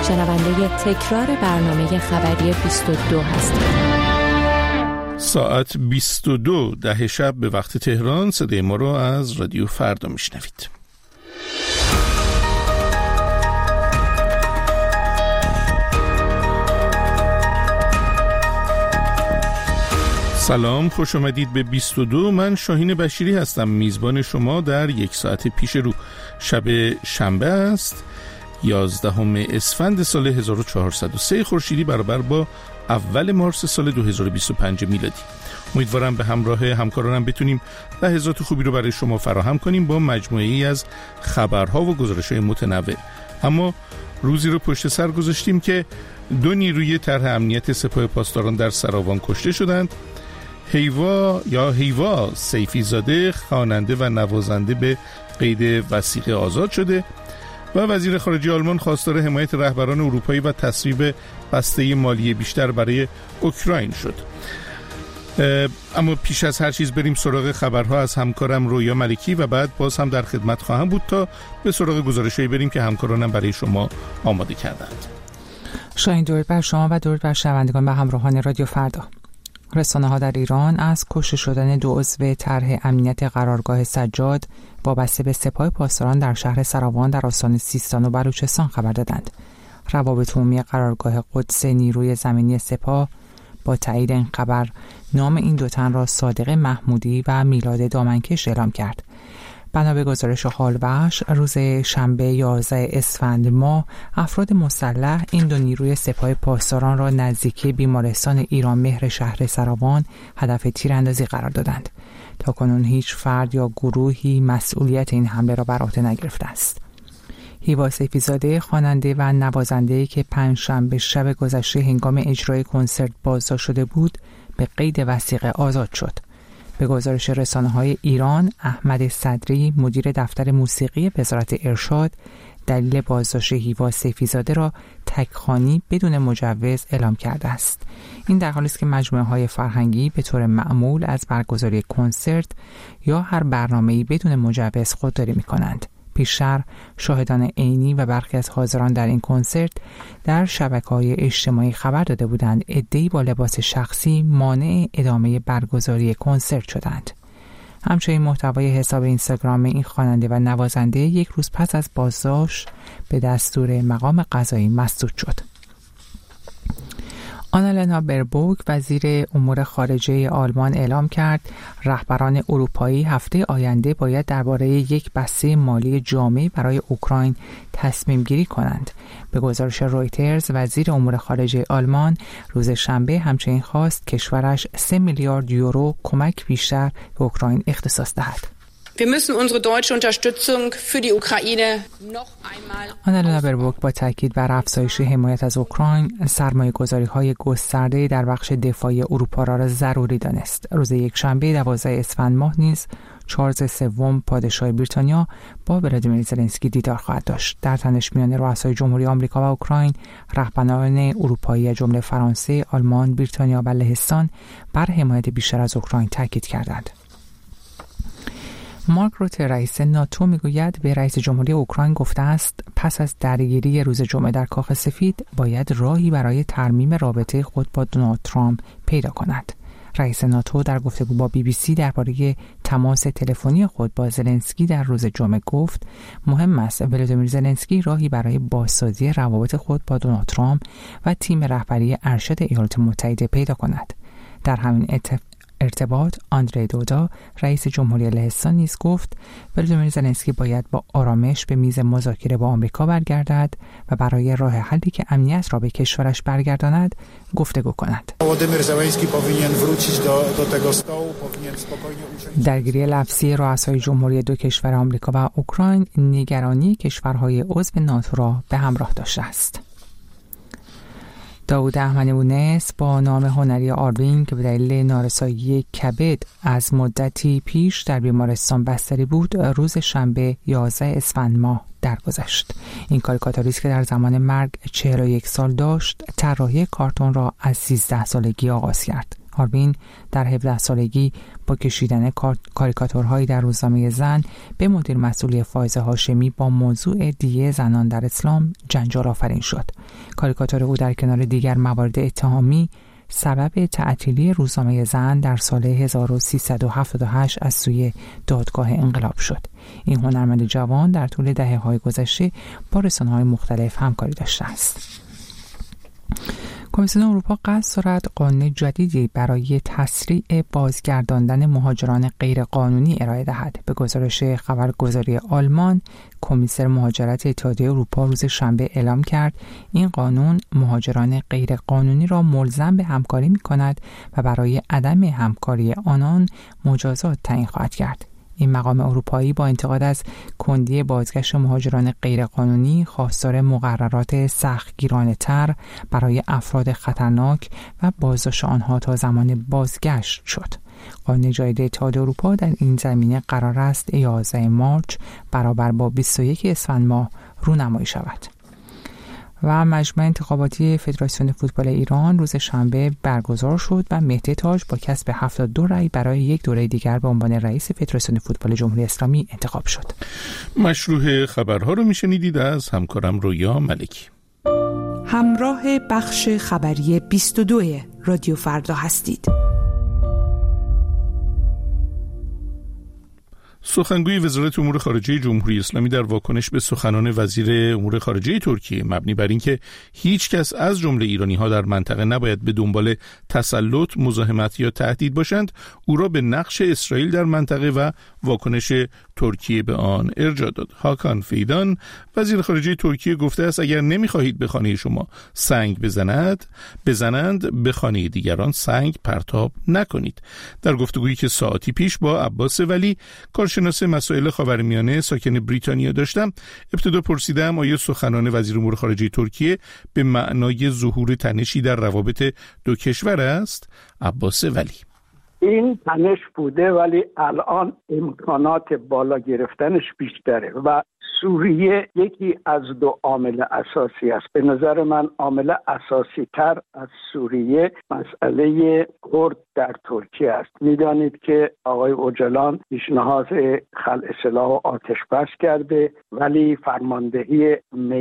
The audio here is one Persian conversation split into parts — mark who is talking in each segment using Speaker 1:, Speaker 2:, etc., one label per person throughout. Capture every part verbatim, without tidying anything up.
Speaker 1: شنونده تکرار برنامه خبری بیست و دو هستید.
Speaker 2: ساعت بیست و دو ده شب به وقت تهران صدای ما رو از رادیو فردا میشنوید. سلام، خوش آمدید به بیست و دو. من شاهین بشیری هستم، میزبان شما در یک ساعت پیش رو. شب شنبه است، یازدهم اسفند سال هزار و چهارصد و سه خورشیدی برابر با اول مارس سال دو هزار و بیست و پنج میلادی. امیدوارم به همراه همکارانم بتونیم لحظات خوبی رو برای شما فراهم کنیم با مجموعه‌ای از خبرها و گزارش‌های متنوع. اما روزی رو پشت سر گذاشتیم که دو نیروی طرح امنیت سپاه پاسداران در سراوان کشته شدند. هیوا یا هیوا سیفی زاده، خواننده و نوازنده، به قید وثیقه آزاد شده و وزیر خارجه آلمان خواستار حمایت رهبران اروپایی و تصویب بسته مالی بیشتر برای اوکراین شد. اما پیش از هر چیز بریم سراغ خبرها از همکارم رویا ملکی و بعد باز هم در خدمت خواهم بود تا به سراغ گزارشایی بریم که همکارانم برای شما آماده کردند.
Speaker 3: شاهین، درود بر شما و درود بر شنوندگان و همراهان رادیو فردا. رسانه‌ها در ایران از کشته شدن دو عضو طرح امنیت قرارگاه سجاد وابسته به سپاه پاسداران در شهر سراوان در استان سیستان و بلوچستان خبر دادند. روابط عمومی قرارگاه قدس نیروی زمینی سپاه با تایید این خبر نام این دو تن را صادق محمودی و میلاد دامنکش اعلام کرد. بنا به گزارش حالوحش، روز شنبه یازده اسفند ماه افراد مسلح این دو نیروی سپاه پاسداران را نزدیکی بیمارستان ایران مهر شهر سراوان هدف تیراندازی قرار دادند. تاکنون هیچ فرد یا گروهی مسئولیت این حمله را بر عهده نگرفته است. هیوا سیفی زاده، خواننده و نوازنده‌ای که پنجشنبه شب گذشته هنگام اجرای کنسرت بازداشت شده بود، به قید وثیقه آزاد شد. به گزارش رسانه‌های ایران، احمد صدری، مدیر دفتر موسیقی وزارت ارشاد، دلیل بازداشت هیوا سیفی زاده را تکخوانی بدون مجوز اعلام کرده است. این در حالی است که مجموعه‌های فرهنگی به طور معمول از برگزاری کنسرت یا هر برنامه‌ای بدون مجوز خودداری می‌کنند. پیشتر شاهدان عینی و برخی از حاضران در این کنسرت در شبکه‌های اجتماعی خبر داده بودند عده‌ای با لباس شخصی مانع ادامه برگزاری کنسرت شدند. همچنین محتوای حساب اینستاگرام این خواننده و نوازنده یک روز پس از بازداشت به دستور مقام قضایی مسدود شد. آنالنا بربوک، وزیر امور خارجه آلمان، اعلام کرد رهبران اروپایی هفته آینده باید درباره یک بسته مالی جامع برای اوکراین تصمیم گیری کنند. به گزارش رویترز، وزیر امور خارجه آلمان روز شنبه همچنین خواست کشورش سه میلیارد یورو کمک بیشتر به اوکراین اختصاص دهد.
Speaker 4: Wir müssen unsere deutsche Unterstützung für die Ukraine noch einmal.
Speaker 3: آنالنا بربوک با تاکید بر افزایش حمایت از اوکراین، سرمایه‌گذاری‌های گسترده در بخش دفاعی اروپا را ضروری دانست. روز یکشنبه دوازده اسفند ماه نیز چارلز سوم پادشاه بریتانیا با ولادیمیر زلنسکی دیدار خواهد داشت. در تنش میان رؤسای جمهوری آمریکا و اوکراین، رهبران اروپایی از جمله فرانسه، آلمان، بریتانیا و لهستان بر حمایت بیشتر از اوکراین تاکید کردند. مارک روته، رئیس ناتو، میگوید به رئیس جمهوری اوکراین گفته است پس از درگیری روز جمعه در کاخ سفید باید راهی برای ترمیم رابطه خود با دونالد ترامپ پیدا کند. رئیس ناتو در گفتگو با بی بی سی درباره تماس تلفنی خود با زلنسکی در روز جمعه گفت مهم است ولادیمیر زلنسکی راهی برای بازسازی روابط خود با دونالد ترامپ و تیم رهبری ارشد ایالات متحده پیدا کند. در همین اتفاق ارتباط، آندری دودا، رئیس جمهوری لهستان، نیز گفت ولادیمیر زلنسکی باید با آرامش به میز مذاکره با آمریکا برگردد و برای راه حلی که امنیت را به کشورش برگرداند گفتگو کند. درگیری لفظی رؤسای جمهوری دو کشور آمریکا و اوکراین نگرانی کشورهای عضو ناتو را به همراه داشته است. داوود احمدی‌مونس با نام هنری آروین که به دلیل نارسایی کبد از مدتی پیش در بیمارستان بستری بود، روز شنبه یازده اسفند ماه درگذشت. این کاریکاتوریست که در زمان مرگ چهل و یک سال داشت، طراحی کارتون را از سیزده سالگی آغاز کرد. هاروین در هفده سالگی با کشیدن کاریکاتورهایی در روزنامه زن به مدیر مسئولی فائزه هاشمی با موضوع دیه زنان در اسلام جنجال آفرین شد. کاریکاتور او در کنار دیگر موارد اتهامی سبب تعطیلی روزنامه زن در سال هزار و سیصد و هفتاد و هشت از سوی دادگاه انقلاب شد. این هنرمند جوان در طول دهه‌های گذشته با رسانه‌های مختلف همکاری داشته است. کمیسیون اروپا قصد دارد قانون جدیدی برای تسریع بازگرداندن مهاجران غیرقانونی ارائه دهد. به گزارش خبرگزاری آلمان، کمیسر مهاجرت اتحادیه اروپا روز شنبه اعلام کرد این قانون مهاجران غیرقانونی را ملزم به همکاری می‌کند و برای عدم همکاری آنان مجازات تعیین خواهد کرد. این مقام اروپایی با انتقاد از کندی بازگشت مهاجران غیرقانونی خواستار مقررات سختگیرانه‌تر برای افراد خطرناک و بازداشت آنها تا زمان بازگشت شد. قانون جدید اتحادیه اروپا در این زمینه قرار است یازده مارس برابر با بیست و یک اسفند ماه رونمایی شود. و مجمع انتخاباتی فدراسیون فوتبال ایران روز شنبه برگزار شد و مهدی تاج با کسب هفتاد و دو رأی برای یک دوره دیگر به عنوان رئیس فدراسیون فوتبال جمهوری اسلامی انتخاب شد.
Speaker 2: مشروع خبرها رو میشنیدید از همکارم رویا ملکی.
Speaker 5: همراه بخش خبری بیست و دو رادیو فردا هستید.
Speaker 2: سخنگوی وزارت امور خارجه جمهوری اسلامی در واکنش به سخنان وزیر امور خارجه ترکیه مبنی بر اینکه هیچ کس از جمله ایرانی‌ها در منطقه نباید به دنبال تسلط، مزاحمت یا تهدید باشند، او را به نقش اسرائیل در منطقه و واکنش ترکیه به آن ارجاع داد. هاکان فیدان وزیر خارجه ترکیه گفته است اگر نمی‌خواهید به خانه شما سنگ بزند، بزنند به خانه دیگران سنگ پرتاب نکنید. در گفتگویی که ساعتی پیش با عباس ولی کارشناس مسائل خاورمیانه ساکن بریتانیا داشتم، ابتدا پرسیدم آیا سخنان وزیر امور خارجه ترکیه به معنای ظهور تنشی در روابط دو کشور است؟ عباس ولی:
Speaker 6: این تنش بوده ولی الان امکانات بالا گرفتنش بیشتره و سوریه یکی از دو عامل اساسی است. به نظر من عامل اساسی تر از سوریه مسئله کرد در ترکیه است. میدانید که آقای اوجلان پیشنهاد خلع سلاح و آتش بس کرده ولی فرماندهی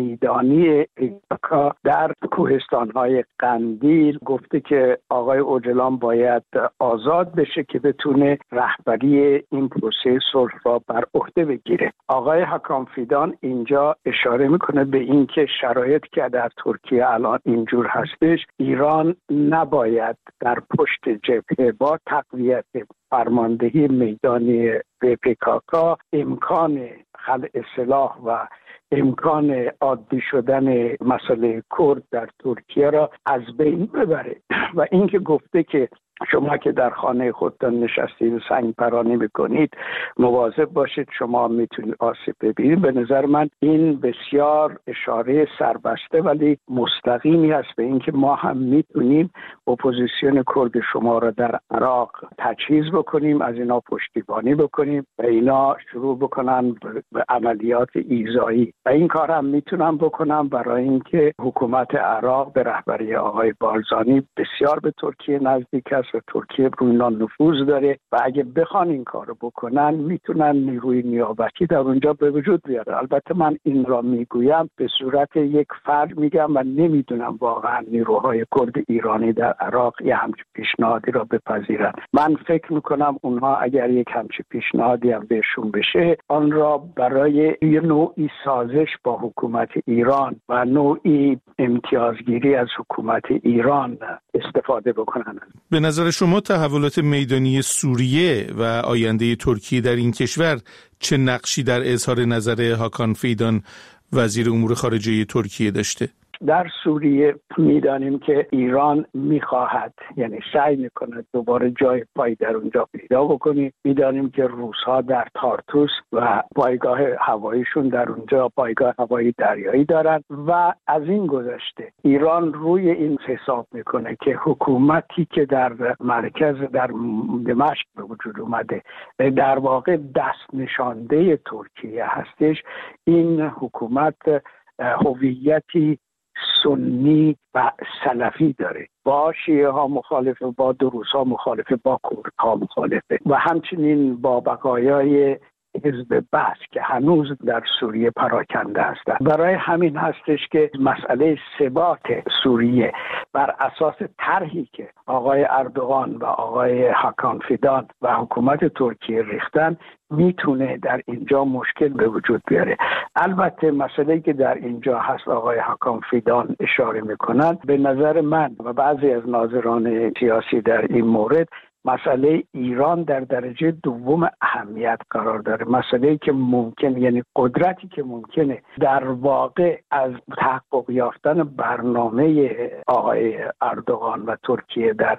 Speaker 6: میدانی پیکاکا در کوهستان‌های قندیل گفته که آقای اوجلان باید آزاد بشه که بتونه رهبری این پروسه صلح را بر عهده بگیره. آقای حکام فیدان اینجا اشاره میکنه به این که شرایط که در ترکیه الان اینجور هستش، ایران نباید در پشت جبهه با تقویت فرماندهی میدانی پیکاکا امکان خلع سلاح و امکان عادی شدن مسئله کرد در ترکیه را از بین ببره. و اینکه گفته که شما که در خانه خودتان نشستید و سنگ پرانی میکنید مواظب باشید شما میتونید آسیب ببینید، به نظر من این بسیار اشاره سربسته ولی مستقیمی است به اینکه ما هم میتونیم اپوزیسیون کرد شما را در عراق تجهیز بکنیم، از اینا پشتیبانی بکنیم و اینا شروع بکنن به عملیات ایذایی و این کار هم میتونم بکنم برای اینکه حکومت عراق به رهبری آقای بارزانی بسیار به ترکیه نزدیک است و ترکیه روی اینا نفوذ داره و اگه بخوان این کارو بکنن میتونن نیروی نیابتی در اونجا به وجود بیاره. البته من این را میگویم به صورت یک فرد میگم و نمیدونم واقعا نیروهای کرد ایرانی در عراق یه همچین پیشنهادی را بپذیرن. من فکر میکنم اونها اگر یک همچین پیشنهادی هم بهشون بشه آن را برای یه نوعی سازش با حکومت ایران و نوعی امتیازگیری از حکومت ایران استفاده بکنن.
Speaker 2: به نظر شما تحولات میدانی سوریه و آینده ترکیه در این کشور چه نقشی در اظهار نظر هاکان فیدان وزیر امور خارجه ترکیه داشته؟
Speaker 6: در سوریه میدانیم که ایران میخواهد یعنی سعی میکنه دوباره جای پای در اونجا پیدا بکنه. میدانیم که روس‌ها در تارتوس و پایگاه هواییشون در اونجا پایگاه هوایی دریایی دارن و از این گذشته ایران روی این حساب میکنه که حکومتی که در مرکز در دمشق به وجود اومده در واقع دست نشانده ترکیه هستش، این حکومت هویتی سنی و سلفی داره. با شیعه ها مخالفه، با دروز ها مخالفه، با کرد ها مخالفه و همچنین با بقایای حزب بعث که هنوز در سوریه پراکنده هستند. برای همین هستش که مسئله ثبات سوریه بر اساس طرحی که آقای اردوغان و آقای حاکان فیدان و حکومت ترکیه ریختن میتونه در اینجا مشکل به وجود بیاره. البته مسئله که در اینجا هست آقای حاکان فیدان اشاره میکنن، به نظر من و بعضی از ناظران سیاسی در این مورد مسئله ایران در درجه دوم اهمیت قرار داره. مسئله که ممکن، یعنی قدرتی که ممکنه در واقع از تحقق یافتن برنامه آقای اردوغان و ترکیه در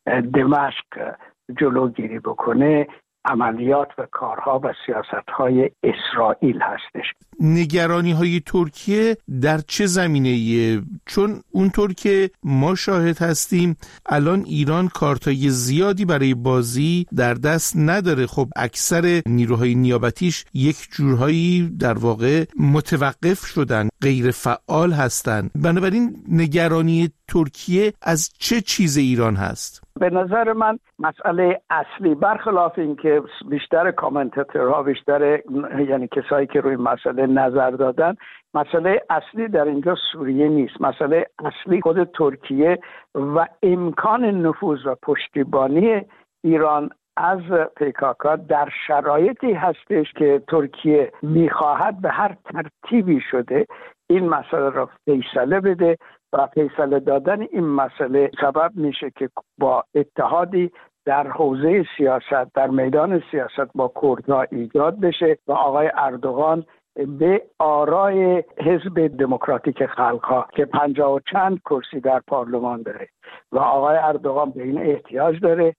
Speaker 6: دمشق جلوگیری بکنه، عملیات و کارها و سیاست‌های اسرائیل هستش.
Speaker 2: نگرانی های ترکیه در چه زمینه‌ایه؟ چون اونطور که ما شاهد هستیم الان ایران کارتای زیادی برای بازی در دست نداره. خب اکثر نیروهای نیابتیش یک جورهایی در واقع متوقف شدن، غیر فعال هستن. بنابراین نگرانی ترکیه از چه چیز ایران هست؟
Speaker 6: به نظر من مسئله اصلی، برخلاف این که بیشتر کامنتاتورها، بیشتر یعنی کسایی که روی مسئله نظر دادن، مسئله اصلی در اینجا سوریه نیست. مسئله اصلی خود ترکیه و امکان نفوذ و پشتیبانی ایران از پیکاکا در شرایطی هستش که ترکیه میخواهد به هر ترتیبی شده این مسئله را فیصله بده و فیصله دادن این مسئله سبب میشه که با اتحادی در حوزه سیاست، در میدان سیاست با کردها ایجاد بشه و آقای اردوغان به آرای حزب دموکراتیک خلق‌ها که پنجاه و چند کرسی در پارلمان داره و آقای اردوغان به این احتیاج داره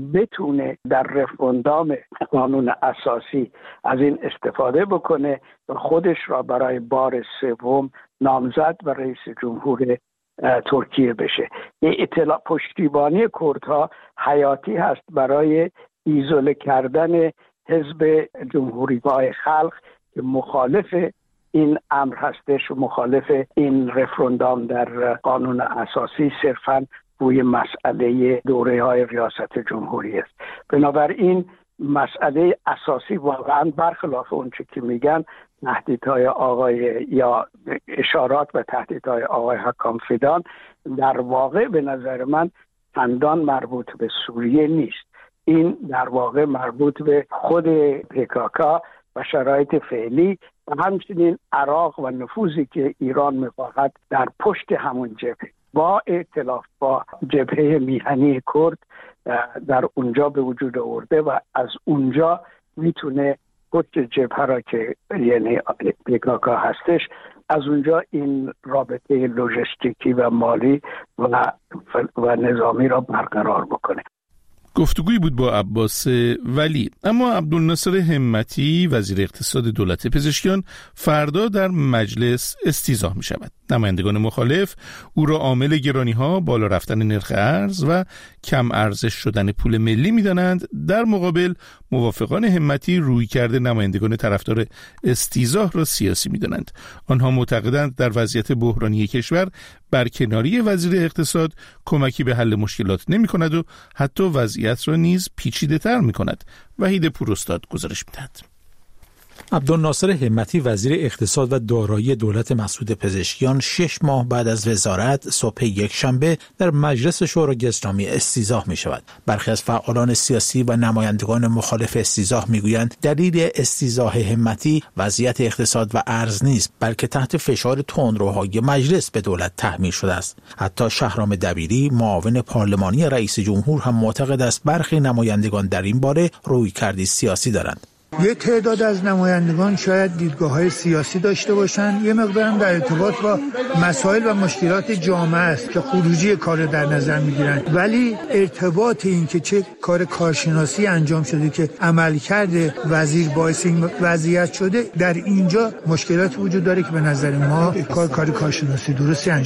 Speaker 6: بتونه در رفراندوم قانون اساسی از این استفاده بکنه و خودش را برای بار سوم نامزد و رئیس جمهور ترکیه بشه. این اطلاع پشتیبانی کردها حیاتی هست برای ایزوله کردن حزب جمهوری‌خواه خلق که مخالف این امر هستش و مخالف این رفراندوم در قانون اساسی صرفاً روی مسئله دوره های ریاست جمهوری است. بنابراین مسئله اساسی واقعا برخلاف اون چه که میگن تهدیدهای آقای یا اشارات و تهدیدهای آقای حاکان فیدان در واقع به نظر من چندان مربوط به سوریه نیست. این در واقع مربوط به خود پیکاکا و شرایط فعلی و همچنین عراق و نفوذی که ایران میخواهد در پشت همون جبهه با ائتلاف با جبهه میهنی کرد در اونجا به وجود آورده و از اونجا میتونه پشت جبهه را که یعنی پیکاکا هستش از اونجا این رابطه لوجستیکی و مالی و, و نظامی را برقرار بکنه.
Speaker 2: گفتگویی بود با عباس ولی. اما عبدالناصر همتی وزیر اقتصاد دولت پزشکیان فردا در مجلس استیضاح می شود. نمایندگان مخالف او را عامل گرانی‌ها، بالا رفتن نرخ ارز و کم ارزش شدن پول ملی می‌دانند. در مقابل موافقان همتی روی کرده نمایندگان طرفدار استیضاح را سیاسی می‌دانند. آنها معتقدند در وضعیت بحرانی کشور برکناری وزیر اقتصاد کمکی به حل مشکلات نمی‌کند و حتی وضعیت را نیز پیچیده‌تر می‌کند. وحید پوراستاد گزارش می‌دهد.
Speaker 7: عبدالناصر همتی وزیر اقتصاد و دارایی دولت مسعود پزشکیان شش ماه بعد از وزارت صبح یکشنبه در مجلس شورای اسلامی استیضاح می شود. برخی از فعالان سیاسی و نمایندگان مخالف استیضاح می گویند دلیل استیضاح همتی وضعیت اقتصاد و ارز نیست، بلکه تحت فشار تندروهای مجلس به دولت تحمیل شده است. حتی شهرام دبیری معاون پارلمانی رئیس جمهور هم معتقد است برخی نمایندگان در این باره رویکردی سیاسی دارند.
Speaker 8: یه تعداد از نمایندگان شاید دیدگاه‌های سیاسی داشته باشند، یه مقدارم در ارتباط با مسائل و مشکلات جامعه است که خروجی کار در نظر می‌گیرند، ولی ارتباط این که چه کار کارشناسی انجام شده که عملکرد وزیر باعث این وضعیت شده، در اینجا مشکلات وجود داره که به نظر ما کار کار کارشناسی درستی انجام نشده.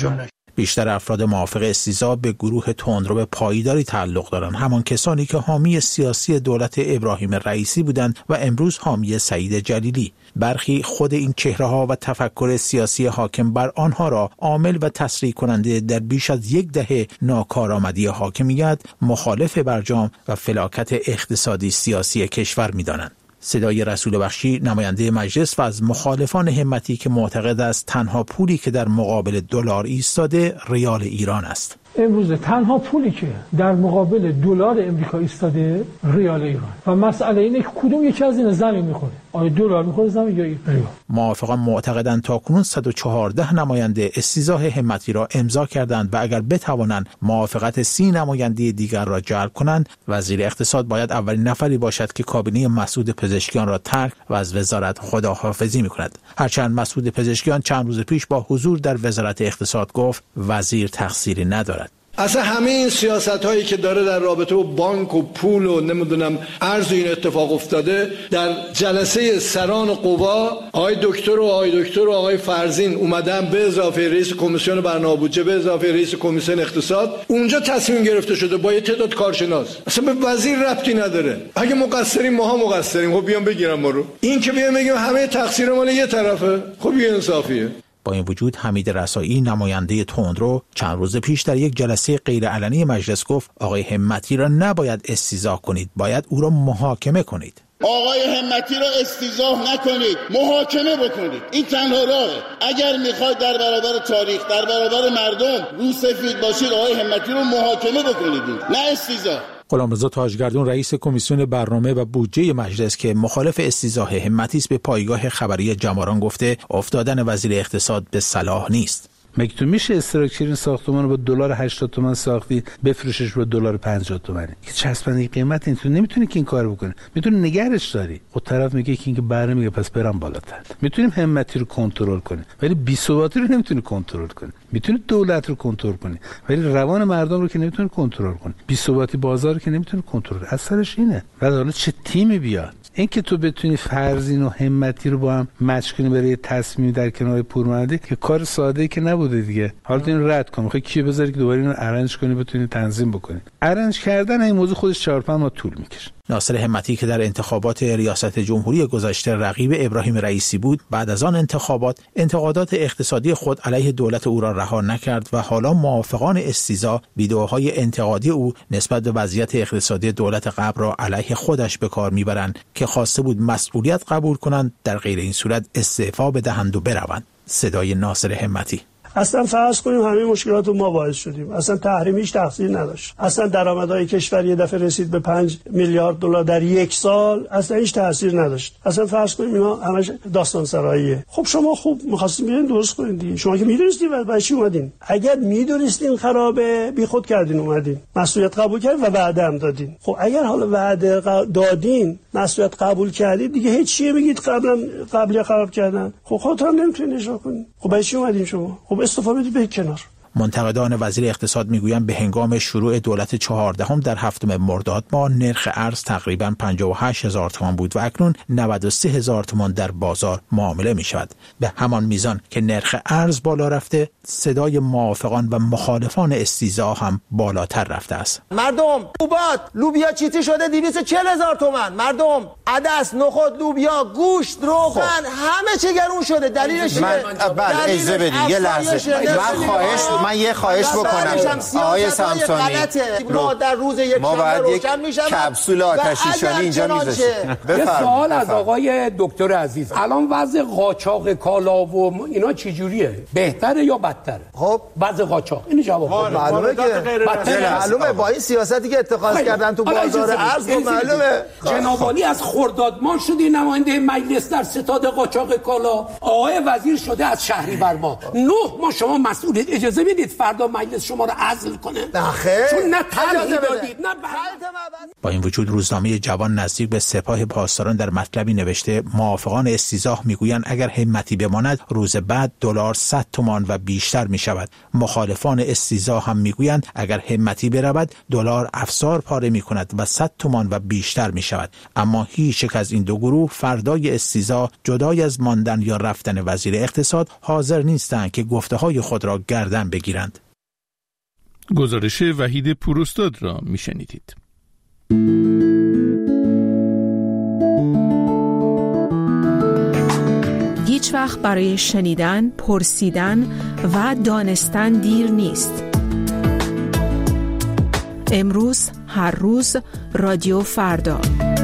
Speaker 7: بیشتر افراد موافق استیضاح به گروه تندرو پایداری تعلق دارند، همان کسانی که حامی سیاسی دولت ابراهیم رئیسی بودند و امروز حامی سعید جلیلی. برخی خود این چهره‌ها و تفکر سیاسی حاکم بر آنها را عامل و تسریع کننده در بیش از یک دهه ناکارآمدی حاکمیت، مخالف برجام و فلاکت اقتصادی سیاسی کشور می‌دانند. صدای رسول بخشی نماینده مجلس و از مخالفان همتی که معتقد است تنها پولی که در مقابل دلار ایستاده ریال ایران است.
Speaker 9: امروز تنها پولی که در مقابل دلار امریکا ایستاده ریال ایران و مسئله اینه که کدوم یکی از این زمین میخوره، آیا دلار میخوره زمین یا ریال.
Speaker 7: موافقان معتقدند تاکنون صد و چهارده نماینده استیضاح همتی را امضا کردند و اگر بتوانند موافقت سی نماینده دیگر را جلب کنند، وزیر اقتصاد باید اولین نفری باشد که کابینه مسعود پزشکیان را ترک و از وزارت خداحافظی میکند. هرچند مسعود پزشکیان چند روز پیش با حضور در وزارت اقتصاد گفت وزیر تقصیری ندارد.
Speaker 10: اصلا همه این سیاست هایی که داره در رابطه با بانک و پول و نمیدونم ارز این اتفاق افتاده، در جلسه سران قوا آقای دکتر و آقای دکتر و آقای فرزین اومدن به اضافه رئیس کمیسیون برنامه بودجه، به اضافه رئیس کمیسیون اقتصاد، اونجا تصمیم گرفته شده با یه تعداد کارشناس. اصلا به وزیر ربطی نداره. اگه مقصریم ما هم مقصریم، خب بیان بگیرن ما رو. این که بیان بگیم همه تقصیر مال یه طرفه، خب یه انصافیه.
Speaker 7: با این وجود حمید رسایی نماینده تندرو چند روز پیش در یک جلسه غیرعلنی مجلس گفت آقای همتی را نباید استیضاح کنید، باید او را محاکمه کنید.
Speaker 11: آقای همتی را استیضاح نکنید، محاکمه بکنید. این تنها راهه. اگر میخواید در برابر تاریخ، در برابر مردم رو سفید باشید، آقای همتی را محاکمه بکنید، نه استیضاح.
Speaker 7: غلامرضا تاجگردون رئیس کمیسیون برنامه و بودجه مجلس که مخالف استیضاح همتی است به پایگاه خبری جماران گفته افتادن وزیر اقتصاد به صلاح نیست.
Speaker 12: مگه تو میشه استراکچر ساختمان رو با دلار هشتاد تومان ساختی بفروشش با دلار پنجاه تومانی؟ که چسبندگی قیمت این تو نمیتونی که این کارو بکنی. میتونی نگرش داری. خود طرف میگه که اینکه بره میگه پس برام بالاتر. میتونیم همتی رو کنترل کنیم ولی بی‌ثباتی رو نمیتونی کنترل کنی. میتونی دولت رو کنترل کنی ولی روان مردم رو که نمیتونی کنترل کنی. بی‌ثباتی بازار رو که نمیتونی کنترل. اثرش اینه. بعد حالا چه تیمی بیاد؟ این که تو بتونی فرزین و همتی رو با هم مچ کنی برای تصمیم در کنار پورمردی که کار ساده ای که نبوده دیگه. حالا تو اینو رد کن، میخوای کیو بذاری که دوباره اینو ارنج کنی بتونی تنظیم بکنی. ارنج کردن این موضوع خودش چهار پنج ماه طول میکشه.
Speaker 7: ناصر همتی که در انتخابات ریاست جمهوری گذشته رقیب ابراهیم رئیسی بود، بعد از آن انتخابات انتقادات اقتصادی خود علیه دولت او را رها نکرد و حالا موافقان استیضاح ویدئوهای انتقادی او نسبت به وضعیت اقتصادی دولت قبل را علیه خودش به کار میبرند که خواسته بود مسئولیت قبول کنند، در غیر این صورت استعفا بدهند و بروند. صدای ناصر همتی.
Speaker 13: اصلا فرض کنیم همه مشکلات رو ما باعث شدیم، اصلا تحریمیش تقصیر نداشت، اصلا درآمدهای کشور یه دفعه رسید به پنج میلیارد دلار در یک سال، اصلا هیچ تاثیر نداشت. اصلا فرض کنیم اینا همش داستان سراییه. خب شما خوب می‌خواستین بیاین درست کنین دیگه. شما که می‌دونستین بعد چی اومدین؟ اگر می‌دونستین خرابه بیخود کردین اومدین، مسئولیت قبول کردین و وعده هم دادین. خب اگر حالا وعده دادین، مسئولیت قبول کردید دیگه، هیچ چیه میگید قبلا قبلی خراب کردن؟ خب خودتون هم نمی‌تونین اجرا کنین. خب برای چی اومدین شما؟ خب استفاده بدید به کنار.
Speaker 7: منتقدان وزیر اقتصاد میگویند به هنگام شروع دولت چهاردهم در هفتم مرداد ماه نرخ ارز تقریباً پنجاه و هشت هزار تومان بود و اکنون نود و سه هزار تومان در بازار معامله می شود. به همان میزان که نرخ ارز بالا رفته، صدای موافقان و مخالفان استیضاح هم بالاتر رفته است.
Speaker 14: مردم حبوبات لوبیا چیتی شده دویست و چهل هزار تومان، مردم عدس، نخود، لوبیا، گوشت، روغن همه چی گرون شده. دلیلش چیه؟
Speaker 15: بعد اجازه بدید یه لحظه من خواهش من یه خواهش بکنم آقای سامسونی،
Speaker 14: ما در روز یک
Speaker 15: ما باید یک کپسول آتش نشانی اینجا میذاشیم.
Speaker 16: یه سوال از آقای دکتر عزیز، الان وضع قاچاق کالا و اینا چجوریه؟ بهتره یا بدتره؟
Speaker 14: خب
Speaker 16: وضع قاچاق اینو جواب
Speaker 14: معلومه که معلومه با این سیاستی که اتخاذ کردن تو بازار ارز معلومه.
Speaker 16: جنابعالی از خرداد ماه شدی نماینده مجلس در ستاد قاچاق کالا، آقای وزیر شده از شهریور ماه. نه ما شما مسئولیت اجازه بدید فردا مجلس شما رو عزل کنه؟
Speaker 14: نخیر،
Speaker 16: چون نه طرحی دادید نه.
Speaker 7: با این وجود روزنامه جوان نزدیک به سپاه پاسداران در مطلبی نوشته موافقان استیضاح میگویند اگر همتی بماند روز بعد دلار صد تومان و بیشتر می شود. مخالفان استیضاح هم میگویند اگر همتی برود دلار افزار پاره می کند و صد تومان و بیشتر می شود. اما هیچ یک از این دو گروه فردای استیضاح جدای از ماندن یا رفتن وزیر اقتصاد حاضر نیستند که گفته های خود را گردن بگیرند. بگیرند.
Speaker 2: گزارش وحید پوراستاد را میشنیدید.
Speaker 5: هیچ وقت برای شنیدن، پرسیدن و دانستن دیر نیست. امروز، هر روز، رادیو فردا.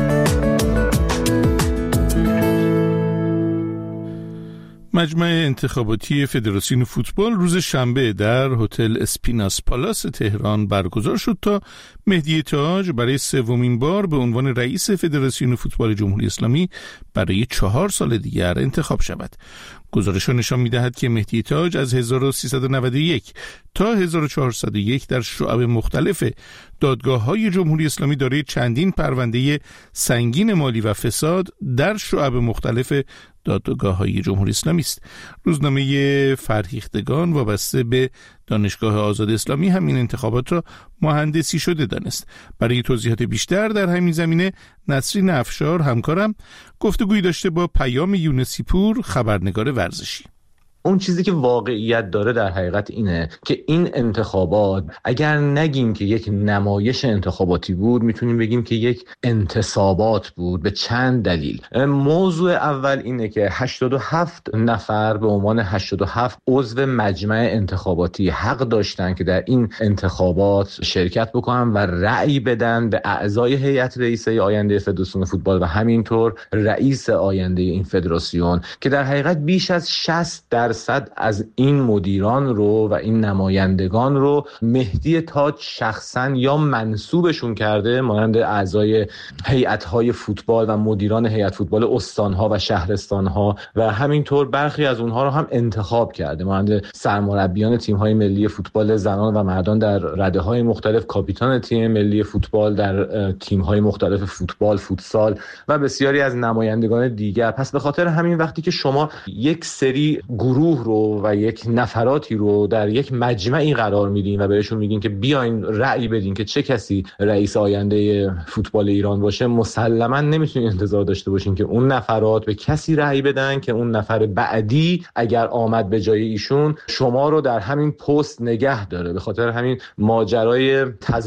Speaker 2: مجمع انتخاباتی فدراسیون فوتبال روز شنبه در هتل اسپیناس پالاس تهران برگزار شد تا مهدی تاج برای سومین بار به عنوان رئیس فدراسیون فوتبال جمهوری اسلامی برای چهار سال دیگر انتخاب شود. گزارش نشان می‌دهد که مهدی تاج از هزار و سیصد و نود و یک تا هزار و چهارصد و یک در شعب مختلف دادگاه‌های جمهوری اسلامی دارای چندین پرونده سنگین مالی و فساد در شعب مختلف دادگاه‌های جمهوری اسلامی است. روزنامه فرهیختگان وابسته به دانشگاه آزاد اسلامی همین انتخابات را مهندسی شده دانست. برای توضیحات بیشتر در همین زمینه نسرین افشار همکارم گفتگویی داشته با پیام یونسی پور، خبرنگار ورزشی.
Speaker 17: اون چیزی که واقعیت داره در حقیقت اینه که این انتخابات اگر نگیم که یک نمایش انتخاباتی بود، میتونیم بگیم که یک انتصابات بود به چند دلیل. موضوع اول اینه که هشتاد و هفت نفر به عنوان هشتاد و هفت عضو مجمع انتخاباتی حق داشتن که در این انتخابات شرکت بکنن و رأی بدن به اعضای هیئت رئیسه آینده فدراسیون فوتبال و همینطور رئیس آینده این فدراسیون، که در حقیقت بیش از شصت درصد از این مدیران رو و این نمایندگان رو مهدی تاج شخصا یا منصوبشون کرده، مانند اعضای هیئت‌های فوتبال و مدیران هیئت فوتبال استان‌ها و شهرستان‌ها و همینطور برخی از اونها رو هم انتخاب کرده، مانند سرمربیان تیم‌های ملی فوتبال زنان و مردان در رده‌های مختلف، کاپیتان تیم ملی فوتبال در تیم‌های مختلف فوتبال، فوتسال و بسیاری از نمایندگان دیگر. پس به خاطر همین وقتی که شما یک سری گروه رو و یک نفراتی رو در یک مجمعی قرار میدین و بهشون میگین که بیاین رأی بدین که چه کسی رئیس آینده فوتبال ایران باشه، مسلما نمیتونین انتظار داشته باشین که اون نفرات به کسی رأی بدن که اون نفر بعدی اگر آمد به جای ایشون شما رو در همین پست نگه داره. به خاطر همین ماجرای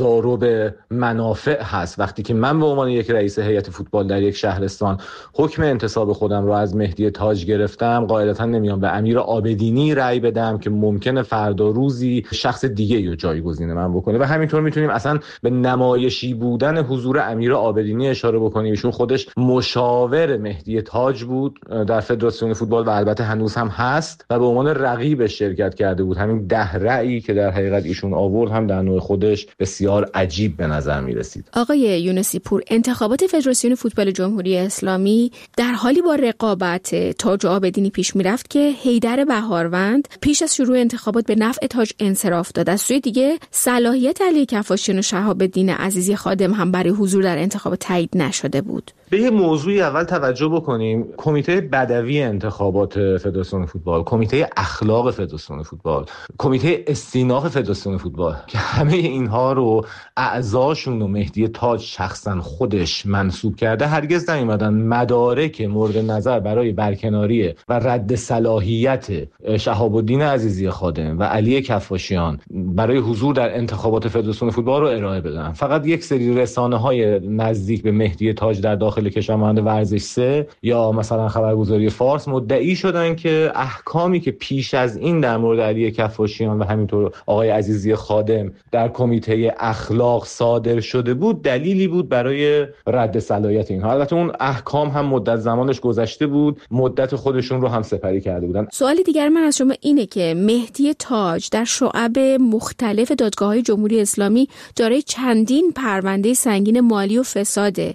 Speaker 17: تضارب منافع هست. وقتی که من به عنوان یک رئیس هیئت فوتبال در یک شهرستان حکم انتصاب خودم رو از مهدی تاج گرفتم، قاعدتا نمیام به امیر آبدینی رأی بدم که ممکنه فردا روزی شخص دیگه رو جایگزین من بکنه. و همینطور میتونیم اصلا به نمایشی بودن حضور امیر آبدینی اشاره بکنیم. ایشون خودش مشاور مهدی تاج بود در فدراسیون فوتبال و البته هنوز هم هست و به عنوان رقیب شرکت کرده بود. همین ده رأیی که در حقیقت ایشون آورد هم در نوع خودش بسیار عجیب به نظر میرسید.
Speaker 18: آقای یونسی پور، انتخابات فدراسیون فوتبال جمهوری اسلامی در حالی با رقابت تاج آبدینی پیش میرفت که حیدر بهاروند پیش از شروع انتخابات به نفع تاج انصراف داد. از سوی دیگه صلاحیت علی کفاشیان و شهاب الدین عزیزی خادم هم برای حضور در انتخابات تایید نشده بود.
Speaker 17: به یه موضوعی اول توجه بکنیم. کمیته بدوی انتخابات فدراسیون فوتبال، کمیته اخلاق فدراسیون فوتبال، کمیته استیناف فدراسیون فوتبال که همه اینها رو اعضاشون و مهدی تاج شخصا خودش منصوب کرده، هرگز نیومدن مدارک مورد نظر برای برکناری و رد صلاحیت شهاب الدین عزیزی خادم و علی کفاشیان برای حضور در انتخابات فدراسیون فوتبال رو ارائه بدن. فقط یک سری رسانه‌های نزدیک به مهدی تاج در داخل کشور مانند ورزش سه یا مثلا خبرگزاری فارس مدعی شدن که احکامی که پیش از این در مورد علی کفاشیان و همینطور آقای عزیزی خادم در کمیته اخلاق صادر شده بود دلیلی بود برای رد صلاحیت اینها. البته اون احکام هم مدت زمانش گذشته بود، مدت خودشون رو هم سپری کرده بودن.
Speaker 18: سوال دیگر من از شما اینه که مهدی تاج در شعب مختلف دادگاه‌های جمهوری اسلامی دارای چندین پرونده سنگین مالی و فساده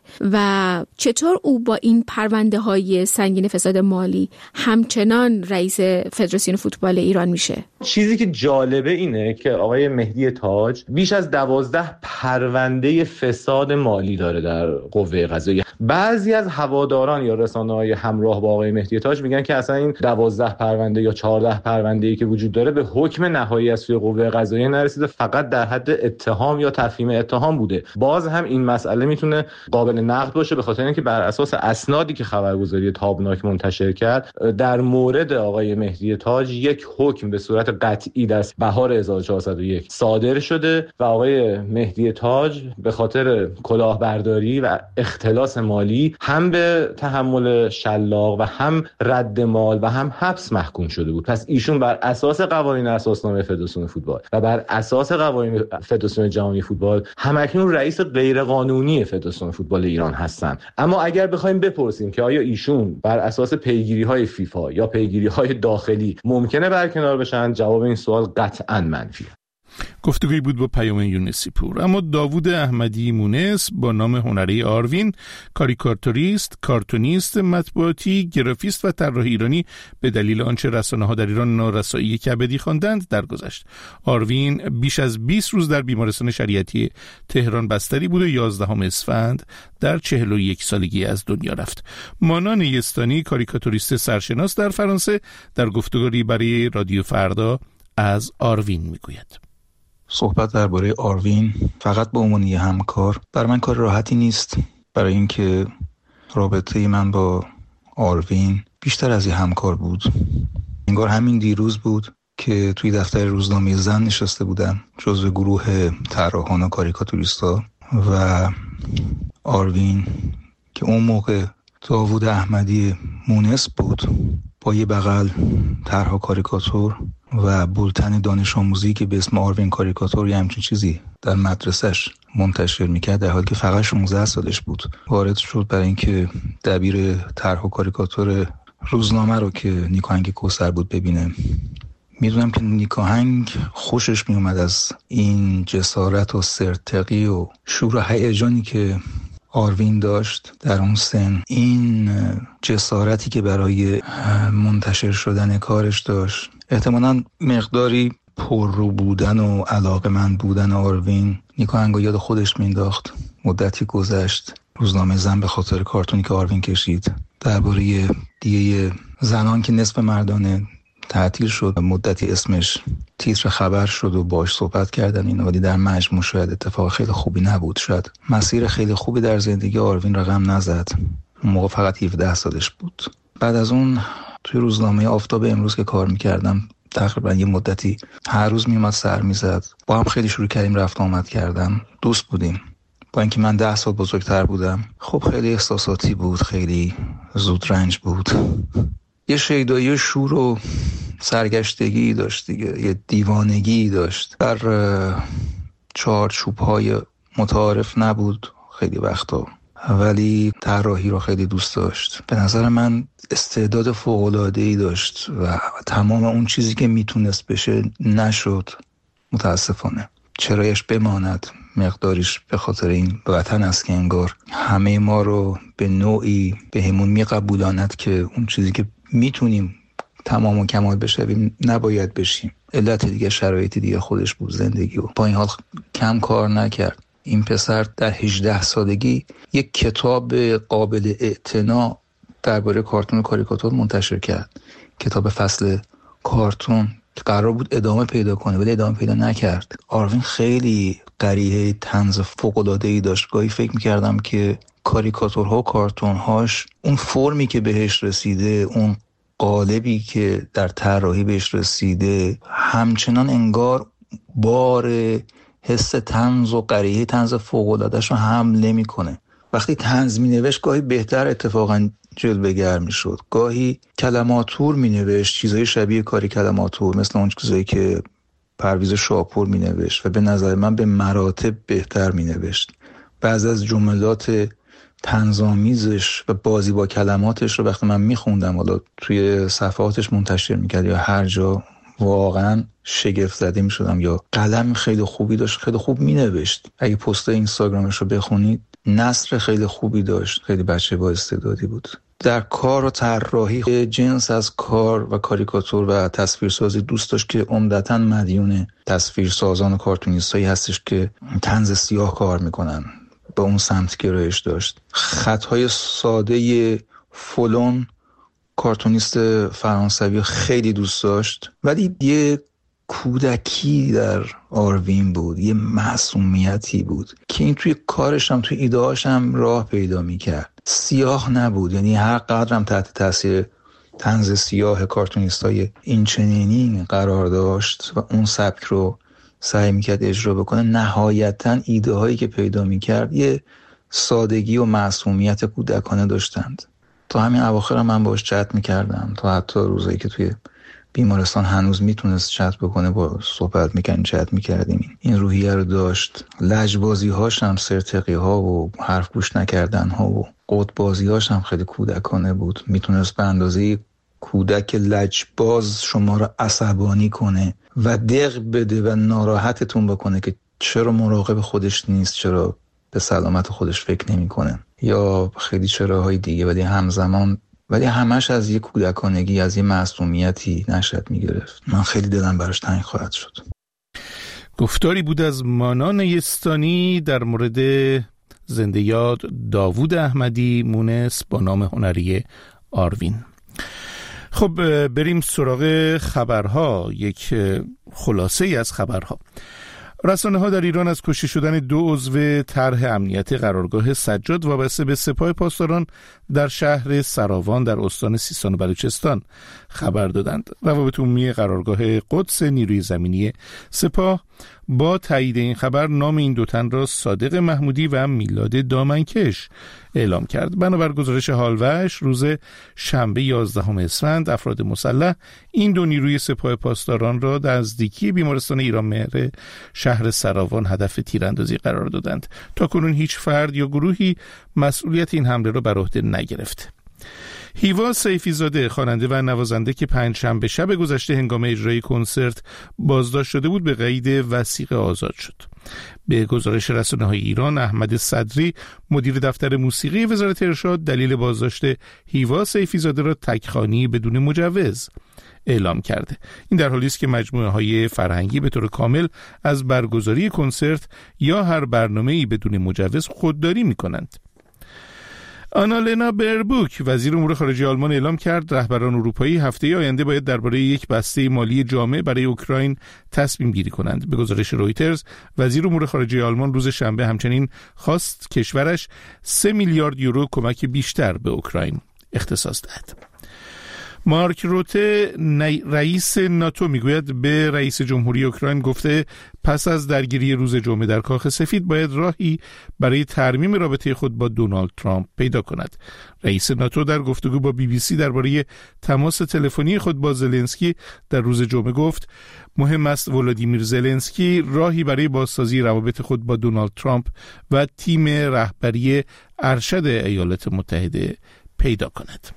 Speaker 18: و چطور او با این پرونده های سنگین فساد مالی همچنان رئیس فدراسیون فوتبال ایران میشه؟
Speaker 17: چیزی که جالبه اینه که آقای مهدی تاج بیش از دوازده پرونده فساد مالی داره در قوه قضاییه. بعضی از هواداران یا رسانه‌های همراه با آقای مهدی تاج میگن که اصلا این دوازده پرونده یا چهارده پرونده‌ای که وجود داره به حکم نهایی از سوی قوه قضاییه نرسیده، فقط در حد اتهام یا تفهیم اتهام بوده. باز هم این مسئله میتونه قابل نقد باشه به خاطر اینکه بر اساس اسنادی که خبرگزاری تابناک منتشر کرد در مورد آقای مهدی تاج یک حکم به صورت قطعی در بهار هزار و چهارصد و یک صادر شده و آقای مهدی تاج به خاطر کلاهبرداری و اختلاس مالی هم به تحمل شلاق و هم رد مال و هم حبس محکوم شده بود. پس ایشون بر اساس قوانین اساسنامه فدراسیون فوتبال و بر اساس قوانین فدراسیون جهانی فوتبال همکنون رئیس غیرقانونی فدراسیون فوتبال ایران هستند. اما اگر بخوایم بپرسیم که آیا ایشون بر اساس پیگیری‌های فیفا یا پیگیری‌های داخلی ممکنه برکنار بشن، جواب این سوال قطعاً منفیه.
Speaker 2: گفتگویی بود با پیام یونسی پور. اما داوود احمدی مونس با نام هنری آروین، کاریکاتوریست، کارتونیست مطبوعاتی، گرافیست و طراح ایرانی به دلیل آنچه رسانه‌ها در ایران نارسایی کبدی خواندند درگذشت. آروین بیش از بیست روز در بیمارستان شریعتی تهران بستری بود و یازدهم اسفند در چهل و یک سالگی از دنیا رفت. مانا نیستانی، کاریکاتوریست سرشناس در فرانسه، در گفتگویی برای رادیو فردا از آروین میگوید.
Speaker 19: صحبت درباره آروین فقط به عنوان یه همکار برای من کار راحتی نیست، برای اینکه رابطه من با آروین بیشتر از یه همکار بود. انگار همین دیروز بود که توی دفتر روزنامه زن نشسته بودم جزو گروه طراحان و کاریکاتوریستا و آروین که اون موقع داوود احمدی مونس بود با یه بغل طرح کاریکاتور و بولتن دانش آموزی که به اسم آروین کاریکاتور یا همچین چیزی در مدرسش منتشر میکرد، در حالی که فقط شانزده سالش بود. وارد شد برای اینکه دبیر طرح کاریکاتور روزنامه رو که نیکاهنگ کوثر بود ببینه. میدونم که نیکاهنگ خوشش میومد از این جسارت و سرتقی و شور و هیجانی که آروین داشت در اون سن، این جسارتی که برای منتشر شدن کارش داشت. احتمالاً مقداری پررو بودن و علاقه‌مند بودن آروین نیکاهنگو یاد خودش مینداخت. مدتی گذشت، روزنامه زن به خاطر کارتونی که آروین کشید درباره دیگه زنان که نصف مردانه تعطیل شد، مدتی اسمش تیتر خبر شد و باش صحبت کردن اینا، ولی در مجموع شاید اتفاق خیلی خوبی نبود. شاید مسیر خیلی خوبی در زندگی آروین رقم نزد. اون موقع فقط هفده سالش بود. بعد از اون توی روزنامه آفتاب امروز که کار میکردم تقریبا یه مدتی هر روز میومد سر میزد. با هم خیلی شروع کردیم رفت آمد کردن، دوست بودیم. با اینکه من ده سال بزرگتر بودم، خب خیلی احساساتی بود، خیلی زود رنج بود. یه شیدایی شور و سرگشتگی داشت دیگه، یه دیوانگی داشت. در چارچوب‌های متعارف نبود خیلی وقتا، ولی طراحی رو خیلی دوست داشت. به نظر من استعداد فوق‌العاده‌ای داشت و تمام اون چیزی که میتونست بشه نشد متاسفانه. چرایش بماند مقداریش به خاطر این وطن است که انگار همه ما رو به نوعی به همون میقبولاند که اون چیزی که میتونیم تمام و کمال بشویم نباید بشیم. علت دیگه شرایط دیگه خودش بود زندگی، و با این حال کم کار نکرد. این پسر در هجده سالگی یک کتاب قابل اعتنا درباره کارتون و کاریکاتور منتشر کرد. کتاب فصل کارتون که قرار بود ادامه پیدا کنه ولی ادامه پیدا نکرد. آروین خیلی قریحه طنز فوق‌العاده‌ای داشت. گاهی فکر می‌کردم که کاریکاتورها و کارتون‌هاش اون فرمی که بهش رسیده، اون قالبی که در طراحی بهش رسیده، همچنان انگار بار حس طنز و قریحه طنز فوق‌العاده‌اش رو حمل نمی‌کنه. وقتی طنز می‌نوشت گاهی بهتر اتفاقاً جلوه‌گر می‌شد، گاهی کلماتور می‌نوشت، چیزای شبیه کاری کلماتور مثل اون چیزایی که پرویز شاپور می‌نوشت و به نظر من به مراتب بهتر می‌نوشت. بعضی از جملات طنزآمیزش و بازی با کلماتش رو وقتی من می‌خوندم، حالا توی صفحاتش منتشر می‌کرد یا هر جا، واقعاً شگفت زده می‌شدم. یا قلم خیلی خوبی داشت، خیلی خوب می‌نوشت. اگه پست اینستاگرامش رو بخونید، نثر خیلی خوبی داشت، خیلی بچه با استعدادی بود. در کار و طراحی جنس از کار و کاریکاتور و تصویرسازی دوست داشت که عمدتاً مدیون تصویرسازان و کارتونیستایی هستش که طنز سیاه کار میکنن. به اون سمت گرایش داشت. خطهای ساده فولون کارتونیست فرانسوی خیلی دوست داشت، ولی یه کودکی در آروین بود، یه معصومیتی بود که این توی کارش هم توی ایده‌هاش هم راه پیدا میکرد. سیاه نبود، یعنی هر قدرم تحت تاثیر طنز سیاه کارتونیستای این چنینی قرار داشت و اون سبک رو سعی میکرد اجرا بکنه، نهایتاً ایده هایی که پیدا میکرد یه سادگی و معصومیت کودکانه داشتند. تا همین اواخر هم من باش چت میکردم، تا حتی روزایی که توی بیمارستان هنوز میتونست چت بکنه با صحبت میکنیم چت میکردیم. این روحیه رو داشت. لجبازی هاش هم سرتقی ها و حرف گوش نکردن ها و قطبازی هاش هم خیلی کودکانه بود. میتونست به اندازه کودک لجباز شما رو عصبانی کنه و دق بده و ناراحتتون بکنه که چرا مراقب خودش نیست، چرا به سلامت خودش فکر نمی کنه یا خیلی چراهای دیگه، ولی همزمان ولی همش از یه کودکانگی، از یه معصومیتی نشأت می گرفت. من خیلی دلم براش تنگ خواهد شد.
Speaker 2: گفتاری بود از مانا نیستانی در مورد زنده یاد داوود احمدی، مونس با نام هنری آروین. خب بریم سراغ خبرها. یک خلاصه ای از خبرها. رسانه ها در ایران از کشته شدن دو عضو طرح امنیت قرارگاه سجاد وابسته به سپاه پاسداران در شهر سراوان در استان سیستان و بلوچستان خبر دادند. روابط عمومی قرارگاه قدس نیروی زمینی سپاه با تایید این خبر نام این دو تن را صادق محمودی و میلاد دامنکش اعلام کرد. بنابر گزارش حالوش روز شنبه یازدهم اسفند افراد مسلح این دو نیروی سپاه پاسداران را در نزدیکی بیمارستان ایران مهر شهر سراوان هدف تیراندازی قرار دادند. تاکنون هیچ فرد یا گروهی مسئولیت این حمله را بر عهده نگرفت. هیوا سیفی زاده خواننده و نوازنده که پنجشنبه شب گذشته هنگام اجرای کنسرت بازداشت شده بود به قید وثیقه آزاد شد. به گزارش رسانه‌های ایران، احمد صدری مدیر دفتر موسیقی وزارت ارشاد دلیل بازداشت هیوا سیفی زاده را تکخوانی بدون مجوز اعلام کرده. این در حالی است که مجموعه‌های فرهنگی به طور کامل از برگزاری کنسرت یا هر برنامه‌ای بدون مجوز خودداری می‌کنند. آنالنا بربوک وزیر امور خارجه آلمان اعلام کرد رهبران اروپایی هفته آینده باید درباره یک بسته مالی جامع برای اوکراین تصمیم گیری کنند. به گزارش رویترز، وزیر امور خارجه آلمان روز شنبه همچنین خواست کشورش سه میلیارد یورو کمک بیشتر به اوکراین اختصاص دهد. مارک روته رئیس ناتو میگوید به رئیس جمهوری اوکراین گفته پس از درگیری روز جمعه در کاخ سفید باید راهی برای ترمیم رابطه خود با دونالد ترامپ پیدا کند. رئیس ناتو در گفتگو با بی بی سی درباره تماس تلفنی خود با زلنسکی در روز جمعه گفت مهم است ولادیمیر زلنسکی راهی برای بازسازی روابط خود با دونالد ترامپ و تیم رهبری ارشد ایالات متحده پیدا کند.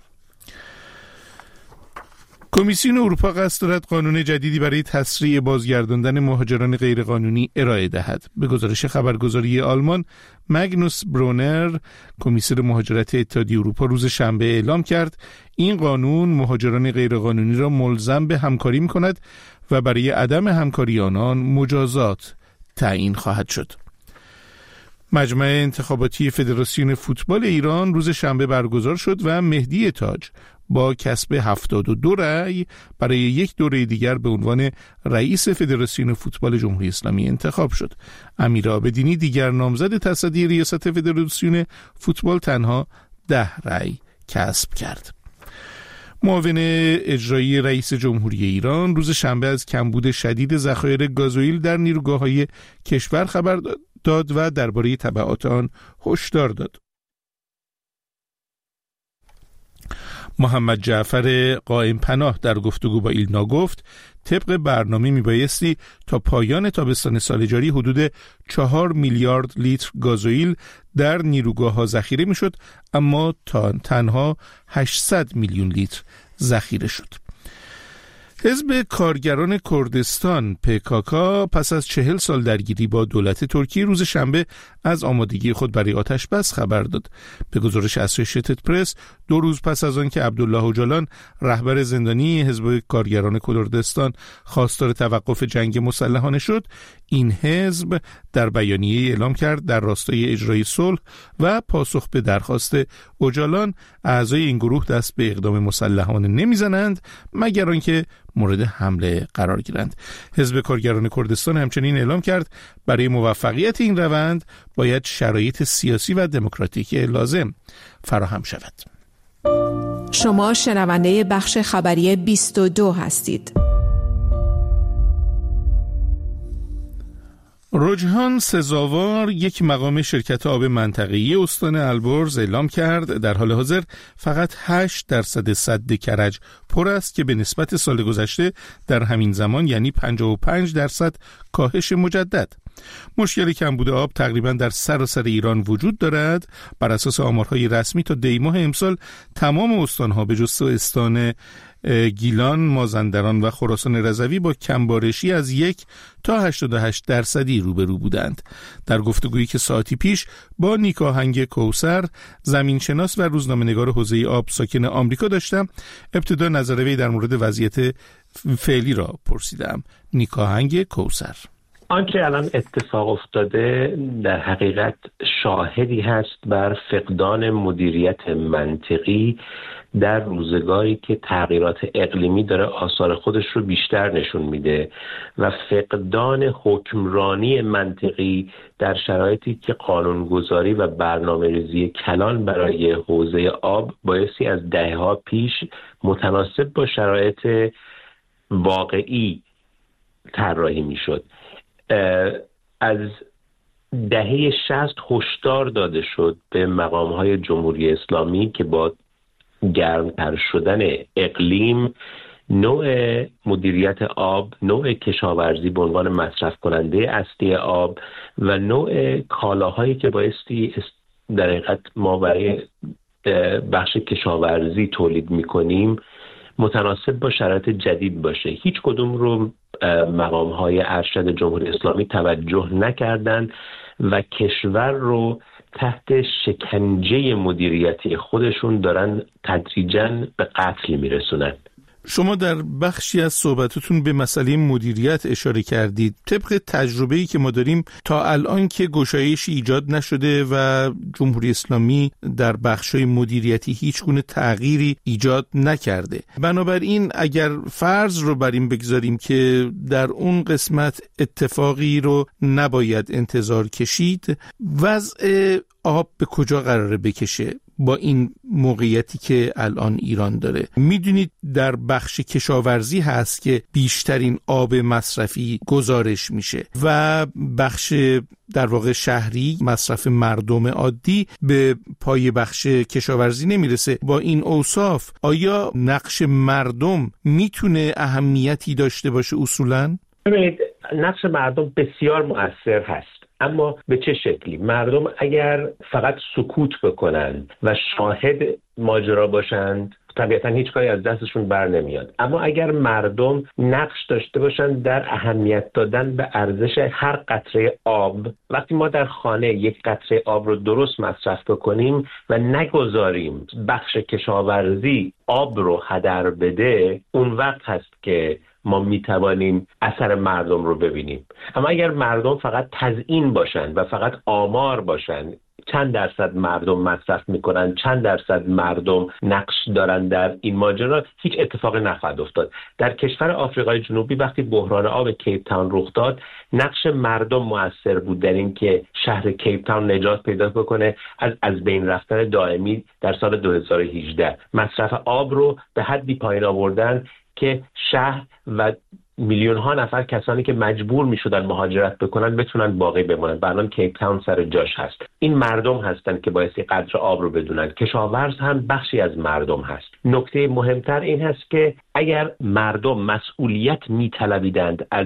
Speaker 2: کمیسیون اروپا قصد دارد قانون جدیدی برای تسریع بازگرداندن مهاجران غیرقانونی ارائه دهد. به گزارش خبرگزاری آلمان، مگنوس برونر کمیسر مهاجرت اتحادیه اروپا روز شنبه اعلام کرد این قانون مهاجران غیرقانونی را ملزم به همکاری می‌کند و برای عدم همکاری آنان مجازات تعیین خواهد شد. مجمع انتخاباتی فدراسیون فوتبال ایران روز شنبه برگزار شد و مهدی تاج با کسب هفتاد و دو رأی برای یک دوره دیگر به عنوان رئیس فدراسیون فوتبال جمهوری اسلامی انتخاب شد. امیر عابدینی دیگر نامزد تصدی ریاست فدراسیون فوتبال تنها ده رأی کسب کرد. معاون اجرایی رئیس جمهوری ایران روز شنبه از کمبود شدید ذخایر گازوئیل در نیروگاه‌های کشور خبر داد و درباره تبعات آن هشدار داد. محمد جعفر قائم پناه در گفتگو با ایلنا گفت طبق برنامه میبایستی تا پایان تابستان سال جاری حدود چهار میلیارد لیتر گازوئیل در نیروگاه ها ذخیره میشد، اما تا تنها هشتصد میلیون لیتر ذخیره شد. حزب کارگران کردستان پکاکا پس از چهل سال درگیری با دولت ترکیه روز شنبه از آمادگی خود برای آتش بس خبر داد. به گزارش اسوشییتد پرس، دو روز پس از آن که عبدالله اوجالان رهبر زندانی حزب کارگران کردستان خواستار توقف جنگ مسلحانه شد، این حزب در بیانیه اعلام کرد در راستای اجرای صلح و پاسخ به درخواست اوجالان اعضای این گروه دست به اقدام مسلحانه نمیزنند مگر آنکه مورد حمله قرار گیرند. حزب کارگران کردستان همچنین اعلام کرد برای موفقیت این روند باید شرایط سیاسی و دموکراتیکی لازم فراهم شود.
Speaker 5: شما شنونده بخش خبری بیست و دو هستید.
Speaker 2: رجحان سزاوار، یک مقام شرکت آب منطقه‌ای استان البرز، اعلام کرد در حال حاضر فقط هشت درصد سد کرج پر است که به نسبت سال گذشته در همین زمان یعنی پنجاه و پنج درصد کاهش مجدد. مشکل کمبود آب تقریبا در سراسر ایران وجود دارد. بر اساس آمارهای رسمی تا دی ماه امسال تمام استانها به جز استان گیلان، مازندران و خراسان رضوی با کمبارشی از یک تا هشتاد و هشت درصدی روبرو بودند. در گفتگویی که ساعتی پیش با نیکاهنگ کوثر، زمینشناس و روزنامه‌نگار حوزه آب ساکن آمریکا داشتم، ابتدا نظر وی در مورد وضعیت فعلی را پرسیدم. نیکاهنگ کوثر:
Speaker 20: آنچه الان اتفاق افتاده در حقیقت شاهدی هست بر فقدان مدیریت منطقی در روزگاری که تغییرات اقلیمی داره آثار خودش رو بیشتر نشون میده و فقدان حکمرانی منطقی در شرایطی که قانونگذاری و برنامه‌ریزی کلان برای حوزه آب بایستی از دهه‌ها پیش متناسب با شرایط واقعی طراحی میشد. از دهه شصت هشدار داده شد به مقام‌های جمهوری اسلامی که با گرمتر شدن اقلیم نوع مدیریت آب، نوع کشاورزی به عنوان مصرف کننده اصلی آب و نوع کالاهایی که بایستی در حقیقت ما برای بخش کشاورزی تولید می‌کنیم متناسب با شرایط جدید باشه. هیچ کدوم رو مقام‌های ارشد جمهوری اسلامی توجه نکردند و کشور رو تحت شکنجه مدیریتی خودشون دارن تدریجاً به قتل میرسونن.
Speaker 2: شما در بخشی از صحبتتون به مسئله مدیریت اشاره کردید. طبق تجربه‌ای که ما داریم تا الان که گشایشی ایجاد نشده و جمهوری اسلامی در بخش‌های مدیریتی هیچ گونه تغییری ایجاد نکرده. بنابراین اگر فرض رو بر این بگذاریم که در اون قسمت اتفاقی رو نباید انتظار کشید، وضع آب به کجا قراره بکشه با این موقعیتی که الان ایران داره؟ میدونید در بخش کشاورزی هست که بیشترین آب مصرفی گزارش میشه و بخش در واقع شهری، مصرف مردم عادی به پای بخش کشاورزی نمیرسه. با این اوصاف آیا نقش مردم میتونه اهمیتی داشته باشه؟ اصولاً
Speaker 20: ببینید نقش مردم بسیار مؤثر هست، اما به چه شکلی؟ مردم اگر فقط سکوت بکنند و شاهد ماجرا باشند طبیعتا هیچ کاری از دستشون بر نمیاد. اما اگر مردم نقش داشته باشند در اهمیت دادن به ارزش هر قطره آب، وقتی ما در خانه یک قطره آب رو درست مصرف بکنیم و نگذاریم بخش کشاورزی آب رو هدر بده، اون وقت هست که ما میتوانیم اثر مردم رو ببینیم. اما اگر مردم فقط تزیین باشن و فقط آمار باشن، چند درصد مردم مصرف میکنن، چند درصد مردم نقش دارن در این ماجرا، هیچ اتفاقی نخواهد افتاد. در کشور آفریقای جنوبی وقتی بحران آب کیپ تاون رخ داد، نقش مردم مؤثر بود در این که شهر کیپ تاون نجات پیدا بکنه از از بین رفتن دائمی در سال دو هزار و هجده. مصرف آب رو به حدی پایین آوردن که شهر و میلیون ها نفر کسانی که مجبور می شدن مهاجرت بکنن بتونن باقی بمونن. الان کیپ تاون سر جاش هست. این مردم هستن که بایستی قدر آب رو بدونن. کشاورز هم بخشی از مردم هست. نکته مهمتر این هست که اگر مردم مسئولیت می طلبیدند از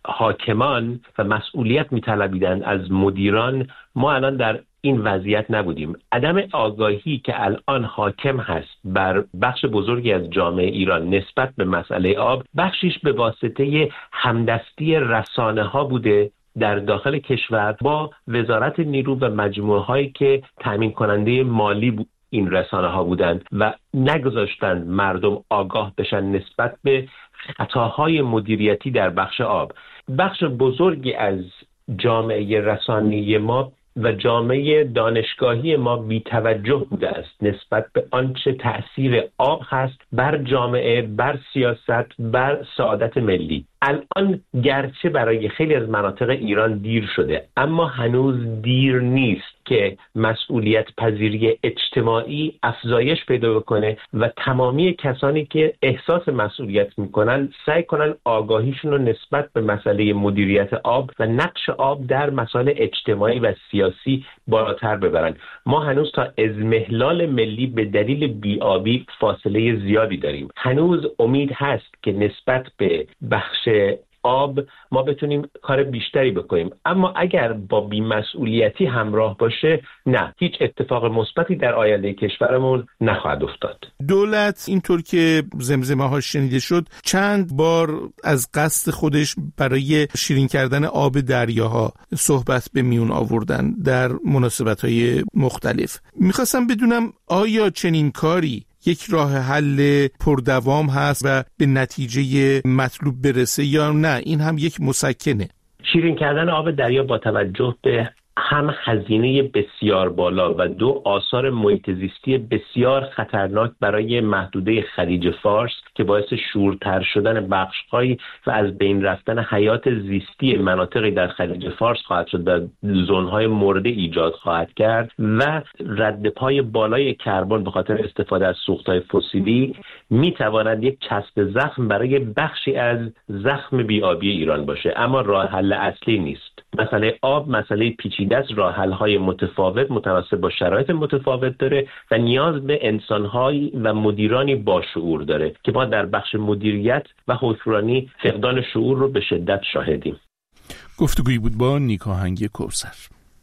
Speaker 20: حاکمان و مسئولیت می‌طلبیدند از مدیران، ما الان در این وضعیت نبودیم. عدم آگاهی که الان حاکم هست بر بخش بزرگی از جامعه ایران نسبت به مسئله آب، بخشیش به واسطه همدستی رسانه ها بوده در داخل کشور با وزارت نیرو و مجموعه هایی که تامین کننده مالی بود این رسانه ها بودند و نگذاشتند مردم آگاه بشن نسبت به خطاهای مدیریتی در بخش آب. بخش بزرگی از جامعه رسانه‌ای ما و جامعه دانشگاهی ما بی‌توجه بوده است نسبت به آنچه تأثیر آب هست بر جامعه، بر سیاست، بر سعادت ملی. الان گرچه برای خیلی از مناطق ایران دیر شده، اما هنوز دیر نیست که مسئولیت پذیری اجتماعی افزایش پیدا بکنه و تمامی کسانی که احساس مسئولیت میکنن سعی کنن آگاهیشون رو نسبت به مسئله مدیریت آب و نقش آب در مسائل اجتماعی و سیاسی بالاتر ببرن. ما هنوز تا اضمحلال ملی به دلیل بی‌آبی فاصله زیادی داریم. هنوز امید هست که نسبت به بخش آب ما بتونیم کار بیشتری بکنیم، اما اگر با بی‌مسئولیتی همراه باشه، نه، هیچ اتفاق مثبتی در آینده کشورمون نخواهد افتاد.
Speaker 2: دولت اینطور که زمزمه ها شنیده شد چند بار از قصد خودش برای شیرین کردن آب دریاها صحبت به میون آوردن در مناسبت‌های مختلف. میخواستم بدونم آیا چنین کاری یک راه حل پردوام هست و به نتیجه مطلوب برسه یا نه این هم یک مسکنه؟
Speaker 20: شیرین کردن آب دریا با توجه به هم هزینه بسیار بالا و دو آثار محیط زیستی بسیار خطرناک برای محدوده خلیج فارس که باعث شورتر شدن بخش‌هایی و از بین رفتن حیات زیستی مناطقی در خلیج فارس خواهد شد و زون‌های مرده ایجاد خواهد کرد و رد پای بالای کربن به خاطر استفاده از سوخت‌های فسیلی می‌تواند یک چسب زخم برای بخشی از زخم بی‌آبی ایران باشه، اما راه حل اصلی نیست. مسئله آب مسئله پیچیده است، راه حل‌های متفاوت متناسب با شرایط متفاوت داره و نیاز به انسان‌های و مدیرانی با شعور داره که ما در بخش مدیریت و حکمرانی فقدان شعور رو به شدت شاهدیم.
Speaker 2: گفتگویی بود با نیکاهنگ کوثر.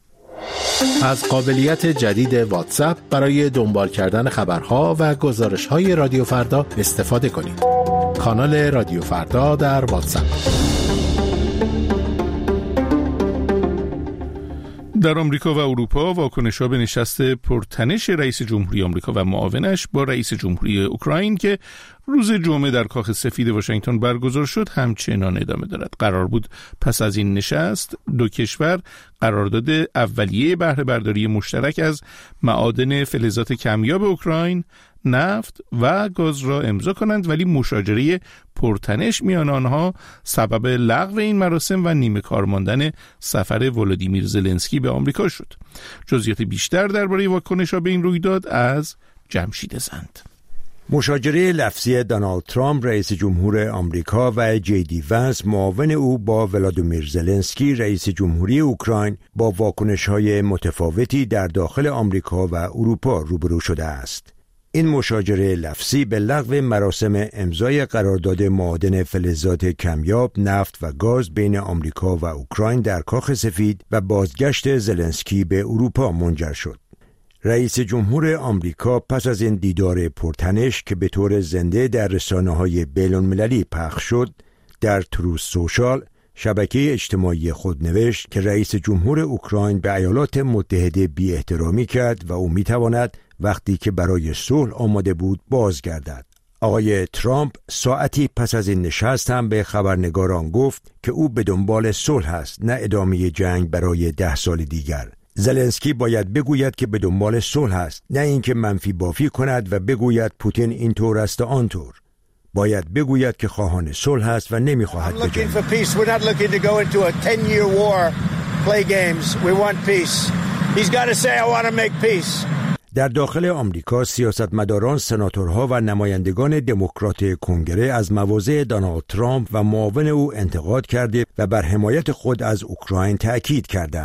Speaker 21: از قابلیت جدید واتساپ برای دنبال کردن خبرها و گزارش‌های رادیو فردا استفاده کنید. کانال رادیو فردا در واتساپ.
Speaker 2: در آمریکا و اروپا واکنش‌ها به نشست پرتنش رئیس جمهوری آمریکا و معاونش با رئیس جمهوری اوکراین که روز جمعه در کاخ سفید واشنگتن برگزار شد همچنان ادامه دارد. قرار بود پس از این نشست دو کشور قرارداد اولیه بهره برداری مشترک از معادن فلزات کمیاب اوکراین، نفت و گاز را امضا کنند، ولی مشاجره پرتنش میان آنها سبب لغو این مراسم و نیمه کار ماندن سفر ولادیمیر زلنسکی به آمریکا شد. جزئیات بیشتر درباره واکنش‌ها به این رویداد از جمشید زند.
Speaker 22: مشاجره لفظی دونالد ترامپ رئیس جمهور آمریکا و جی دی ونس معاون او با ولادیمیر زلنسکی رئیس جمهوری اوکراین با واکنش‌های متفاوتی در داخل آمریکا و اروپا روبرو شده است. این مشاجره لفظی به لغو مراسم امضای قرارداد معادن فلزات کمیاب، نفت و گاز بین آمریکا و اوکراین در کاخ سفید و بازگشت زلنسکی به اروپا منجر شد. رئیس جمهور آمریکا پس از این دیدار پرتنش که به طور زنده در رسانه‌های بین‌المللی پخش شد، در تروث سوشال شبکه اجتماعی خود نوشت که رئیس جمهور اوکراین به ایالات متحده بی احترامی کرد و او می‌تواند وقتی که برای صلح آماده بود بازگردد. آقای ترامپ ساعتی پس از این نشست هم به خبرنگاران گفت که او به دنبال صلح است، نه ادامه جنگ برای ده سال دیگر. زلنسکی باید بگوید که به دنبال صلح است، نه اینکه منفی بافی کند و بگوید پوتین اینطور است و آنطور. باید بگوید که خواهان صلح است و نمیخواهد بجنگد. در داخل آمریکا سیاستمداران، سناتورها و نمایندگان دموکرات کنگره از مواضع دونالد ترامپ و معاون او انتقاد کرده و بر حمایت خود از اوکراین تأکید کردند.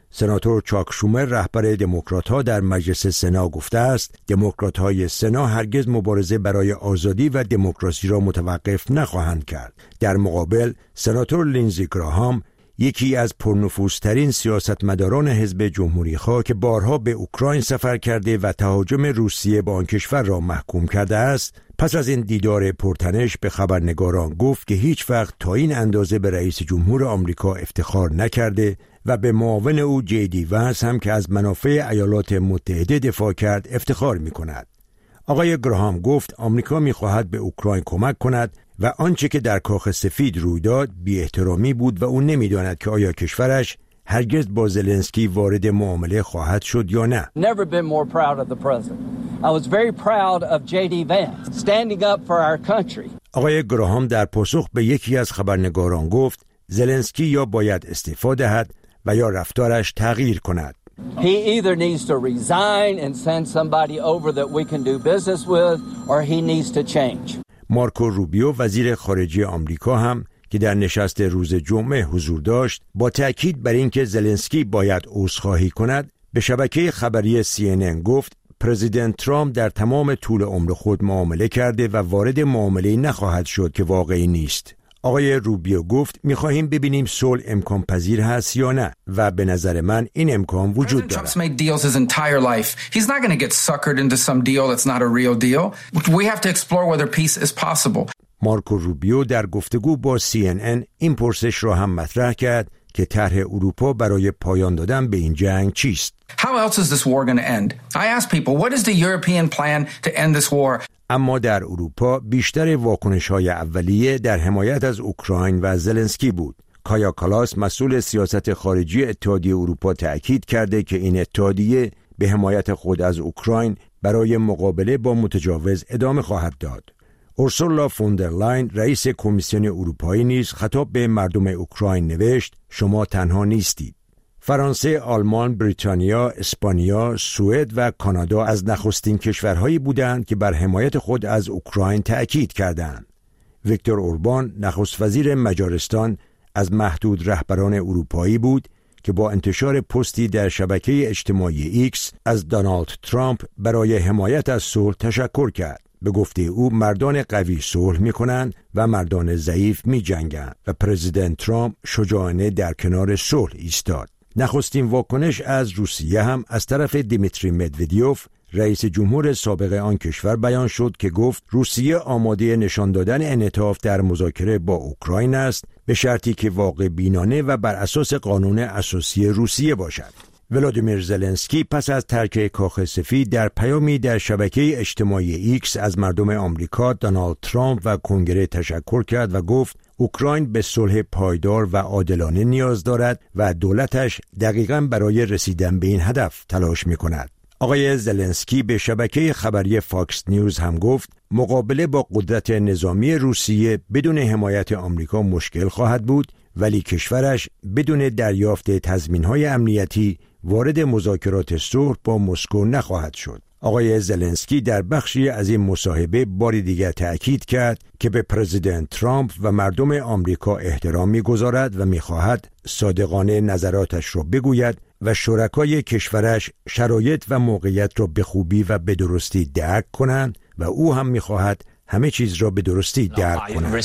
Speaker 22: سناتور چاک شومر رهبر دموکرات‌ها در مجلس سنا گفته است دموکرات‌های سنا هرگز مبارزه برای آزادی و دموکراسی را متوقف نخواهند کرد. در مقابل سناتور لینزی گراهام، یکی از پرنفوذترین سیاستمداران حزب جمهوری‌خواه که بارها به اوکراین سفر کرده و تهاجم روسیه به آن کشور را محکوم کرده است، پس از این دیدار پرتنش به خبرنگاران گفت که هیچ وقت تا این اندازه به رئیس جمهور آمریکا افتخار نکرده و به معاون او جی دی ونس هم که از منافع ایالات متحده دفاع کرد افتخار می‌کند. آقای گراهام گفت آمریکا می‌خواهد به اوکراین کمک کند و آنچه که در کاخ سفید روی داد بی احترامی بود و او نمی‌داند که آیا کشورش هرگز با زلنسکی وارد معامله خواهد شد یا نه.
Speaker 1: Never been more proud of the president. I was very proud of جی دی Vance standing up for our country.
Speaker 22: آقای گراهام در پاسخ به یکی از خبرنگاران گفت زلنسکی یا باید استعفا دهد و یا رفتارش تغییر کند.
Speaker 1: He either needs to resign and send somebody over that we can do business with or he needs to change.
Speaker 22: مارکو روبیو وزیر خارجه آمریکا هم که در نشست روز جمعه حضور داشت با تأکید بر اینکه زلنسکی باید عذرخواهی کند به شبکه خبری سی ان ان گفت پرزیدنت ترامپ در تمام طول عمر خود معامله کرده و وارد معامله نخواهد شد که واقعی نیست. آقای روبیو گفت می‌خواهیم ببینیم صلح امکان پذیر هست یا نه و به نظر من این امکان وجود دارد.
Speaker 4: Trump's made deals his entire life. He's not going to get suckered into some deal that's not a real deal. We have to explore whether peace is possible.
Speaker 22: مارکو روبیو در گفتگو با سی ان ان این پرسش را هم مطرح کرد که طرح اروپا برای پایان دادن به این جنگ چیست؟
Speaker 4: How else is this war going to end? I ask people, what is the European plan to end this war?
Speaker 22: اما در اروپا بیشتر واکنش‌های اولیه در حمایت از اوکراین و زلنسکی بود. کایا کالاس مسئول سیاست خارجی اتحادیه اروپا تأکید کرده که این اتحادیه به حمایت خود از اوکراین برای مقابله با متجاوز ادامه خواهد داد. اورسولا فوندرلاین رئیس کمیسیون اروپایی نیز خطاب به مردم اوکراین نوشت شما تنها نیستید. فرانسه، آلمان، بریتانیا، اسپانیا، سوئد و کانادا از نخستین کشورهایی بودند که بر حمایت خود از اوکراین تأکید کردند. ویکتور اوربان نخست وزیر مجارستان از محدود رهبران اروپایی بود که با انتشار پستی در شبکه اجتماعی ایکس از دونالد ترامپ برای حمایت از صلح تشکر کرد. به گفته او مردان قوی صلح می‌کنند و مردان ضعیف می‌جنگند و پرزیدنت ترامپ شجاعانه در کنار صلح ایستاد. نخستین واکنش از روسیه هم از طرف دیمیتری مدودیوف رئیس جمهور سابق آن کشور بیان شد که گفت روسیه آماده نشان دادن انعطاف در مذاکره با اوکراین است به شرطی که واقع بینانه و بر اساس قانون اساسی روسیه باشد. ولادیمیر زلنسکی پس از ترک کاخ سفید در پیامی در شبکه اجتماعی ایکس از مردم آمریکا، دونالد ترامپ و کنگره تشکر کرد و گفت اوکراین به صلح پایدار و عادلانه نیاز دارد و دولتش دقیقاً برای رسیدن به این هدف تلاش می‌کند. آقای زلنسکی به شبکه خبری فاکس نیوز هم گفت مقابله با قدرت نظامی روسیه بدون حمایت آمریکا مشکل خواهد بود ولی کشورش بدون دریافت تضمین‌های امنیتی وارد مذاکرات صلح با مسکو نخواهد شد. آقای زلنسکی در بخشی از این مصاحبه بار دیگر تأکید کرد که به پرزیدنت ترامپ و مردم آمریکا احترام می‌گذارد و می‌خواهد صادقانه نظراتش را بگوید و شرکای کشورش شرایط و موقعیت را به خوبی و به درستی درک کنند و او هم می‌خواهد همه چیز را به درستی درک کنند.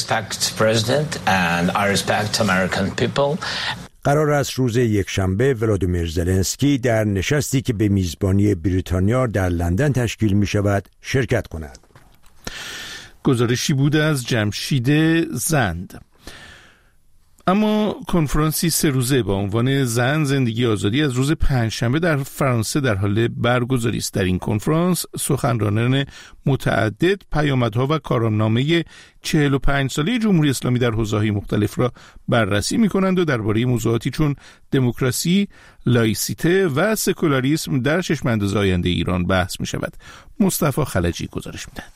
Speaker 22: قرار است روز یکشنبه ولادیمیر زلنسکی در نشستی که به میزبانی بریتانیا در لندن تشکیل می شود شرکت کند.
Speaker 2: گزارشی بود از جمشید زند. اما کنفرانسی سه روزه با عنوان زن زندگی آزادی از روز پنجشنبه در فرانسه در حال برگزاری است. در این کنفرانس سخنرانان متعدد پیامدها و کارنامه چهل و پنج ساله جمهوری اسلامی در حوزه‌های مختلف را بررسی می‌کنند و درباره موضوعاتی چون دموکراسی، لایسیته و سکولاریسم در چشم‌انداز آینده ایران بحث می‌شود. مصطفی خلجی گزارش می‌دهد.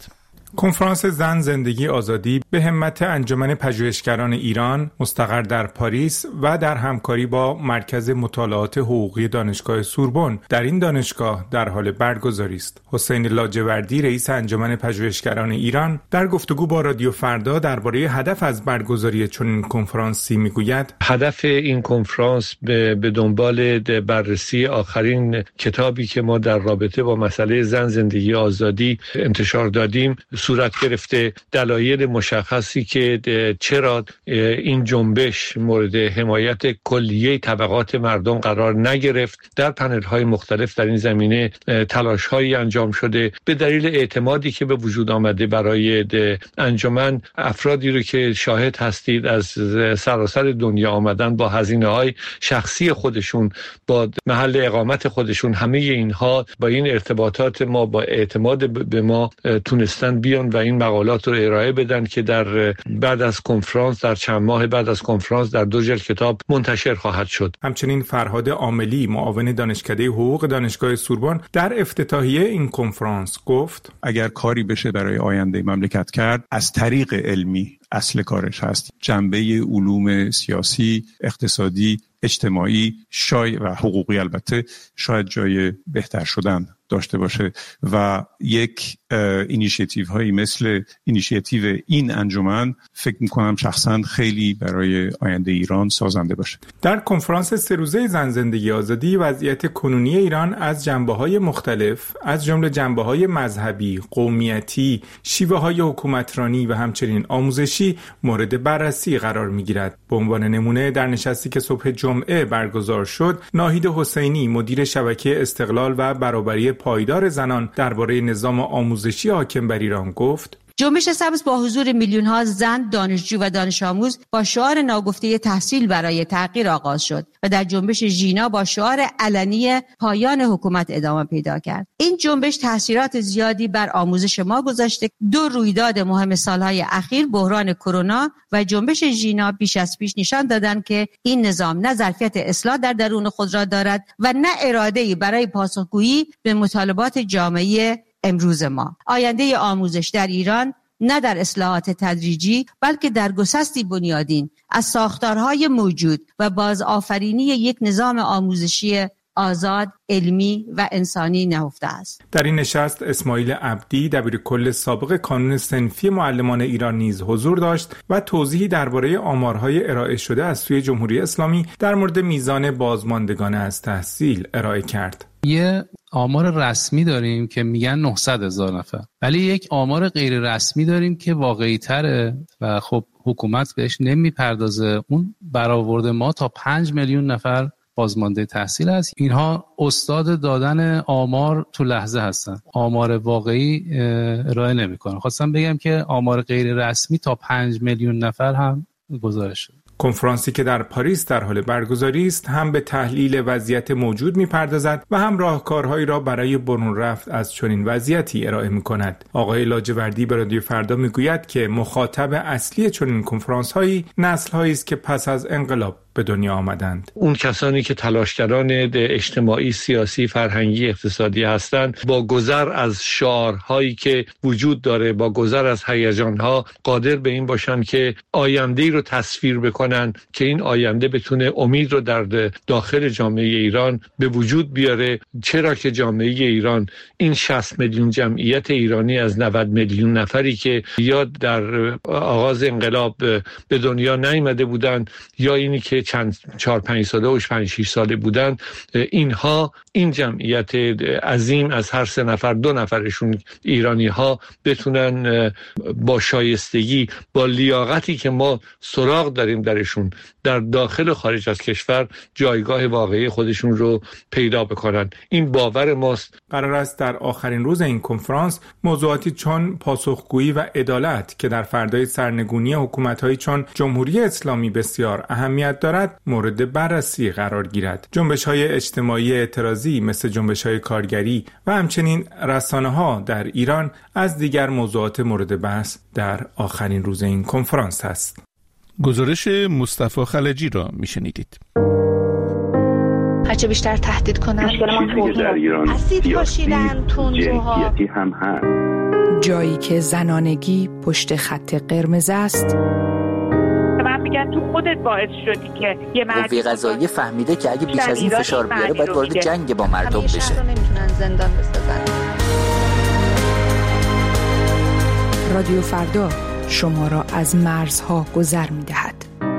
Speaker 3: کنفرانس زن زندگی آزادی به همت انجمن پژوهشگران ایران مستقر در پاریس و در همکاری با مرکز مطالعات حقوقی دانشگاه سوربن در این دانشگاه در حال برگزاری است. حسین لاجوردی رئیس انجمن پژوهشگران ایران در گفتگو با رادیو فردا درباره هدف از برگزاری چنین کنفرانسی میگوید:
Speaker 6: هدف این کنفرانس به دنبال بررسی آخرین کتابی که ما در رابطه با مسئله زن زندگی آزادی انتشار دادیم صورت گرفته، دلایل مشخصی که چرا این جنبش مورد حمایت کلیه طبقات مردم قرار نگرفت. در پنل‌های مختلف در این زمینه تلاش‌هایی انجام شده به دلیل اعتمادی که به وجود آمده برای انجمن. افرادی رو که شاهد هستید از سراسر دنیا آمدن با هزینه‌های شخصی خودشون، با محل اقامت خودشون، همه اینها با این ارتباطات ما، با اعتماد به ما تونستن بیان و این مقالات رو ارائه بدن که در بعد از کنفرانس، در چند ماه بعد از کنفرانس در دو جلد کتاب منتشر خواهد شد.
Speaker 3: همچنین فرهاد عاملی معاون دانشکده حقوق دانشگاه سوربن در افتتاحیه این کنفرانس گفت:
Speaker 23: اگر کاری بشه برای آینده مملکت کرد، از طریق علمی اصل کارش هست. جنبه علوم سیاسی، اقتصادی، اجتماعی، شای و حقوقی البته شاید جای بهتر شدن داشته باشه و یک اینیشیتیو هایی مثل اینیشیتیو این انجمن فکر میکنم شخصا خیلی برای آینده ایران سازنده باشه.
Speaker 3: در کنفرانس سه روزه زن زندگی آزادی وضعیت کنونی ایران از جنبه‌های مختلف از جمله جنبه‌های مذهبی، قومیتی، شیوه‌های حکومترانی و همچنین آموزشی مورد بررسی قرار میگیرد. به عنوان نمونه در نشستی که صبح جمعه برگزار شد، ناهید حسینی مدیر شبکه استقلال و برابری پایدار زنان درباره نظام آموزشی حاکم بر ایران گفت:
Speaker 24: جنبش سبز با حضور میلیون ها زن، دانشجو و دانش آموز با شعار ناگفته تحصیل برای تغییر آغاز شد و در جنبش ژینا با شعار علنی پایان حکومت ادامه پیدا کرد. این جنبش تاثیرات زیادی بر آموزش ما گذاشته. دو رویداد مهم سالهای اخیر، بحران کرونا و جنبش ژینا، بیش از پیش نشان دادند که این نظام نه ظرفیت اصلاح در درون خود را دارد و نه اراده‌ای برای پاسخگویی به مطالبات جامعه امروز ما. آینده آموزش در ایران نه در اصلاحات تدریجی بلکه در گسستی بنیادین از ساختارهای موجود و بازآفرینی یک نظام آموزشی آزاد، علمی و انسانی نهفته است.
Speaker 3: در این نشست اسماعیل عبدی دبیرکل سابق کانون صنفی معلمان ایران نیز حضور داشت و توضیحی درباره آمارهای ارائه شده از سوی جمهوری اسلامی در مورد میزان بازماندگان از تحصیل ارائه کرد.
Speaker 25: یه آمار رسمی داریم که میگن نهصد هزار نفر، ولی یک آمار غیر رسمی داریم که واقعی تره و خب حکومت بهش نمیپردازه. اون برآورد ما تا پنج میلیون نفر بازمانده تحصیل است. اینها استاد دادن آمار تو لحظه هستن، آمار واقعی ارائه نمیکنن. خواستم بگم که آمار غیر رسمی تا پنج میلیون نفر هم گزارش شده.
Speaker 3: کنفرانسی که در پاریس در حال برگزاری است هم به تحلیل وضعیت موجود می‌پردازد و هم راهکارهایی را برای برون رفت از چنین وضعیتی ارائه می‌کند. آقای لاجوردی به رادیو فردا می‌گوید که مخاطب اصلی چنین کنفرانس‌هایی نسل‌هایی است که پس از انقلاب به دنیا آمدند.
Speaker 6: اون کسانی که تلاشگران اجتماعی، سیاسی، فرهنگی، اقتصادی هستند، با گذر از شعارهایی که وجود داره، با گذر از هیجان‌ها قادر به این باشن که آینده‌ای رو تصویر بکنن که این آینده بتونه امید رو در داخل جامعه ایران به وجود بیاره. چرا که جامعه ایران، این شصت میلیون جمعیت ایرانی از نود میلیون نفری که یا در آغاز انقلاب به دنیا نیامده بودن یا اینی که چند چهار پنج ساله و پنج شش ساله بودن، اینها این جمعیت عظیم از هر سه نفر دو نفرشون ایرانی ها بتونن با شایستگی، با لیاقتی که ما سراغ داریم درشون، در داخل و خارج از کشور جایگاه واقعی خودشون رو پیدا بکنن. این باور ماست.
Speaker 3: قرار است در آخرین روز این کنفرانس موضوعاتی چون پاسخگویی و عدالت که در فردای سرنگونی حکومت‌های چون جمهوری اسلامی بسیار اهمیت دارد مورد بررسی قرار گیرد. جنبش‌های اجتماعی اعتراضی مثل جنبش‌های کارگری و همچنین رسانه‌ها در ایران از دیگر موضوعات مورد بحث در آخرین روز این کنفرانس است.
Speaker 2: گزارش مصطفی خلجی را میشنیدید.
Speaker 26: هرچه بیشتر تهدید کنن مشکل ما توهین اسید پاشیدن تندروها
Speaker 27: هم هست.
Speaker 5: جایی که زنانگی پشت خط قرمز است.
Speaker 8: من میگن تو خودت باعث شدی که یه مرد
Speaker 9: قوه قضاییه فهمیده که اگه بیش از این فشار بیاره باید وارد جنگ با مردم بشه.
Speaker 10: همیشه نمیتونن زندان بسازن.
Speaker 5: رادیو فردا شما را از مرزها گذر می‌دهد.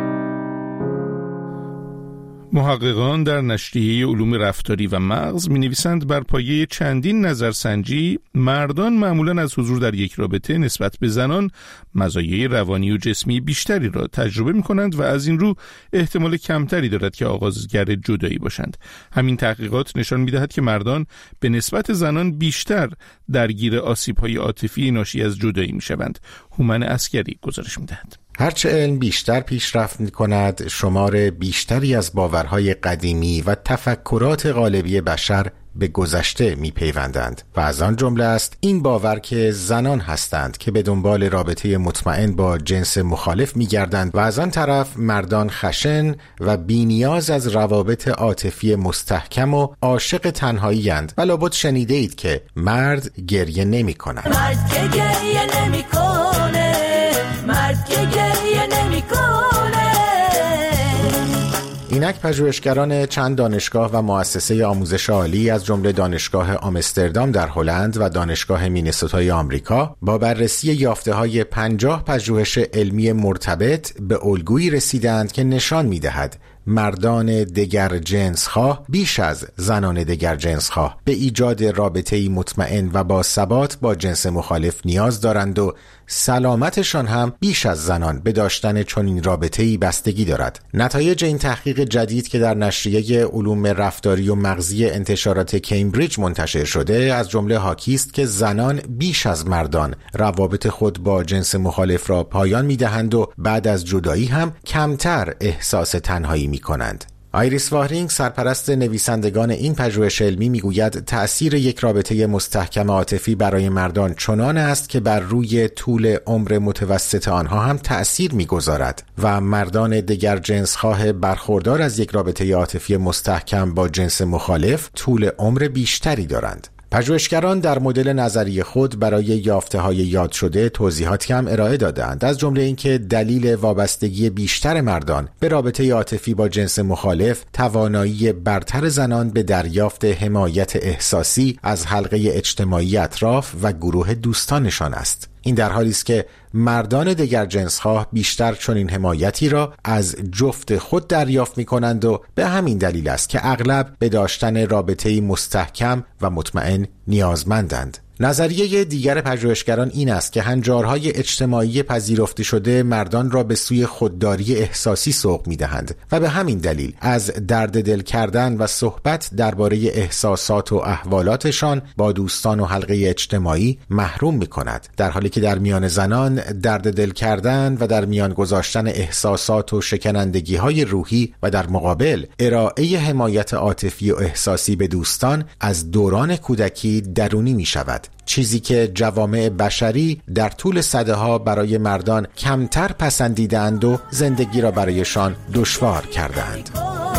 Speaker 2: محققان در نشریه علوم رفتاری و مغز می‌نویسند بر پایه چندین نظرسنجی مردان معمولاً از حضور در یک رابطه نسبت به زنان مزایای روانی و جسمی بیشتری را تجربه می‌کنند و از این رو احتمال کمتری دارد که آغازگر جدایی باشند. همین تحقیقات نشان می‌دهد که مردان به نسبت زنان بیشتر درگیر آسیب‌های عاطفی ناشی از جدایی می‌شوند. هومن عسکری گزارش می‌دهد.
Speaker 21: هرچه علم بیشتر پیشرفت می‌کند، شمار بیشتری از باورهای قدیمی و تفکرات غالبی بشر به گذشته می‌پیوندند و از آن جمله است این باور که زنان هستند که به دنبال رابطه مطمئن با جنس مخالف می‌گردند و از آن طرف مردان خشن و بی‌نیاز از روابط عاطفی مستحکم و عاشق تنهایی‌اند. و لابد شنیده اید که مرد گریه نمی‌کند.
Speaker 11: مرد که گریه نمی‌کنه، مرد که گریه نمی‌کنه.
Speaker 21: اینک پژوهشگران چند دانشگاه و مؤسسه آموزش عالی از جمله دانشگاه آمستردام در هلند و دانشگاه مینسوتای آمریکا با بررسی یافته‌های پنجاه پژوهش علمی مرتبط به الگویی رسیدند که نشان می‌دهد مردان دگر جنس‌خواه بیش از زنان دگر جنس‌خواه به ایجاد رابطه‌ای مطمئن و با ثبات با جنس مخالف نیاز دارند و سلامتشان هم بیش از زنان به داشتن چنین رابطه‌ای بستگی دارد. نتایج این تحقیق جدید که در نشریه علوم رفتاری و مغزی انتشارات کمبریج منتشر شده از جمله حاکی است که زنان بیش از مردان روابط خود با جنس مخالف را پایان می‌دهند و بعد از جدایی هم کمتر احساس تنهایی می‌کنند. آیریس واهرینگ سرپرست نویسندگان این پژوهش علمی میگوید تأثیر یک رابطه مستحکم عاطفی برای مردان چنان است که بر روی طول عمر متوسط آنها هم تأثیر میگذارد و مردان دگر جنسخواه برخوردار از یک رابطه عاطفی مستحکم با جنس مخالف طول عمر بیشتری دارند. پژوهشگران در مدل نظری خود برای یافته‌های یاد شده توضیحاتی هم ارائه دادند، از جمله اینکه دلیل وابستگی بیشتر مردان به رابطه عاطفی با جنس مخالف توانایی برتر زنان به دریافت حمایت احساسی از حلقه اجتماعی اطراف و گروه دوستانشان است. این در حالی است که مردان دگر جنس‌خواه بیشتر چنین حمایتی را از جفت خود دریافت می‌کنند و به همین دلیل است که اغلب به داشتن رابطه‌ای مستحکم و مطمئن نیازمندند. نظریه دیگر پژوهشگران این است که هنجارهای اجتماعی پذیرفته شده مردان را به سوی خودداری احساسی سوق می‌دهند و به همین دلیل از درد دل کردن و صحبت درباره احساسات و احوالاتشان با دوستان و حلقه اجتماعی محروم می‌کند، در حالی که در میان زنان درد دل کردن و در میان گذاشتن احساسات و شکنندگی‌های روحی و در مقابل ارائه حمایت عاطفی و احساسی به دوستان از دوران کودکی درونی می‌شود، چیزی که جوامع بشری در طول سده‌ها برای مردان کمتر پسندیدند و زندگی را برایشان دشوار کردند.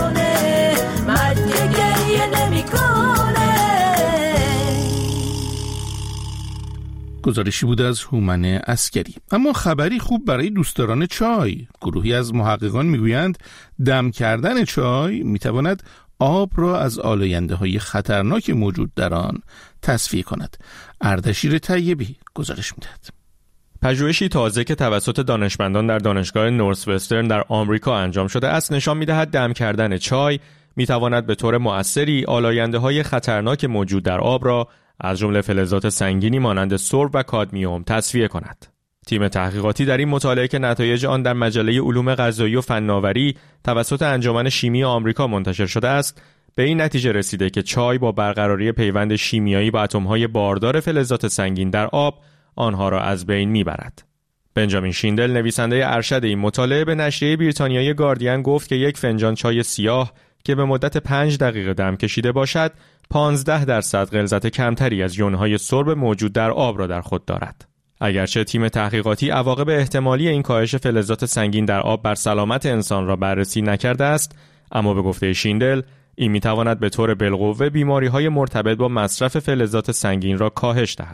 Speaker 2: گزارشی بود از هومن عسکری. اما خبری خوب برای دوستداران چای. گروهی از محققان میگویند دم کردن چای میتواند آب را از آلاینده‌های خطرناک موجود در آن تصفیه کند. اردشیر طیبی گزارش می‌دهد.
Speaker 12: پژوهشی تازه که توسط دانشمندان در دانشگاه نورث وسترن در آمریکا انجام شده است نشان می‌دهد دم کردن چای می‌تواند به طور مؤثری آلاینده‌های خطرناک موجود در آب را از جمله فلزات سنگینی مانند سرب و کادمیوم تصفیه کند. تیم تحقیقاتی در این مطالعه که نتایج آن در مجله علوم غذایی و فناوری توسط انجمن شیمی آمریکا منتشر شده است، به این نتیجه رسیده که چای با برقراری پیوند شیمیایی با اتم‌های باردار فلزات سنگین در آب آنها را از بین میبرد. بنجامین شیندل نویسنده ارشد این مطالعه به نشریه بریتانیایی گاردین گفت که یک فنجان چای سیاه که به مدت پنج دقیقه دم کشیده باشد، پانزده درصد غلظت کمتری از یونهای سرب موجود در آب را در خود دارد. اگرچه تیم تحقیقاتی عواقب احتمالی این کاهش فلزات سنگین در آب بر سلامت انسان را بررسی نکرده است، اما به گفته شیندل این میتواند به طور بالقوه بیماری‌های مرتبط با مصرف فلزات سنگین را کاهش دهد.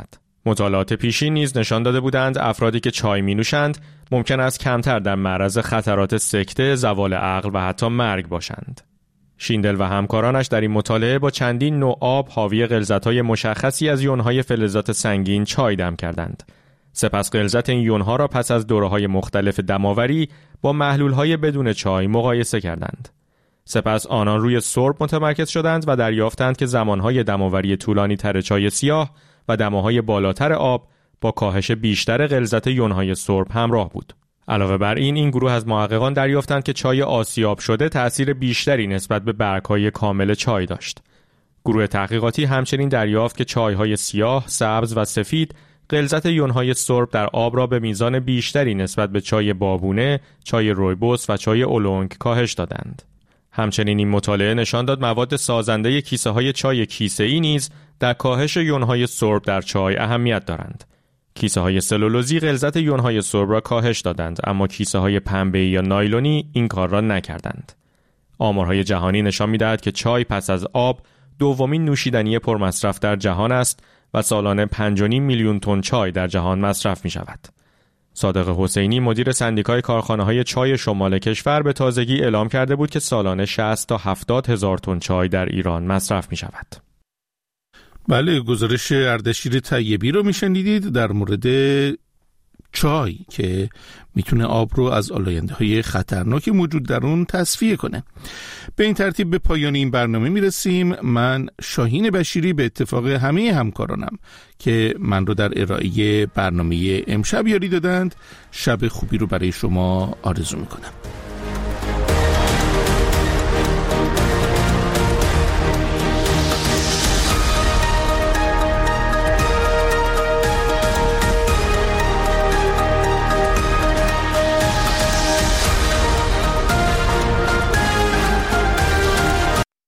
Speaker 12: مطالعات پیشین نیز نشان داده بودند افرادی که چای می نوشند ممکن است کمتر در معرض خطرات سکته، زوال عقل و حتی مرگ باشند. شیندل و همکارانش در این مطالعه با چندین نوع آب حاوی غلظت‌های مشخصی از یون‌های فلزات سنگین چای دم کردند. سپس غلظت این یون‌ها را پس از دوره‌های مختلف دماوری با محلول‌های بدون چای مقایسه کردند. سپس آنان روی سرب متمرکز شدند و دریافتند که زمانهای دماوری طولانی تر چای سیاه و دماهای بالاتر آب با کاهش بیشتر غلظت یون‌های سرب همراه بود. علاوه بر این، این گروه از محققان دریافتند که چای آسیاب شده تأثیر بیشتری نسبت به برگ‌های کامل چای داشت. گروه تحقیقاتی همچنین دریافت که چای‌های سیاه، سبز و سفید غلظت یون‌های سرب در آب را به میزان بیشتری نسبت به چای بابونه، چای رویبوس و چای اولونگ کاهش دادند. همچنین این مطالعه نشان داد مواد سازنده کیسه‌های چای کیسه‌ای نیز در کاهش یون‌های سرب در چای اهمیت دارند. کیسه‌های سلولوزی غلظت یون‌های سرب را کاهش دادند، اما کیسه‌های پنبه‌ای یا نایلونی این کار را نکردند. آمارهای جهانی نشان می‌دهد که چای پس از آب دومین نوشیدنی پرمصرف در جهان است و سالانه پنج و نیم میلیون تن چای در جهان مصرف می‌شود. صادق حسینی مدیر سندیکای کارخانه‌های چای شمال کشور به تازگی اعلام کرده بود که سالانه شصت تا هفتاد هزار تن چای در ایران مصرف می‌شود.
Speaker 2: بله، گزارش اردشیر طیبی رو میشنیدید در مورد چای که میتونه آب رو از آلاینده‌های خطرناکی موجود در اون تصفیه کنه. به این ترتیب به پایان این برنامه میرسیم. من شاهین بشیری به اتفاق همه همکارانم که من رو در ارائه برنامه امشب یاری دادند، شب خوبی رو برای شما آرزو میکنم.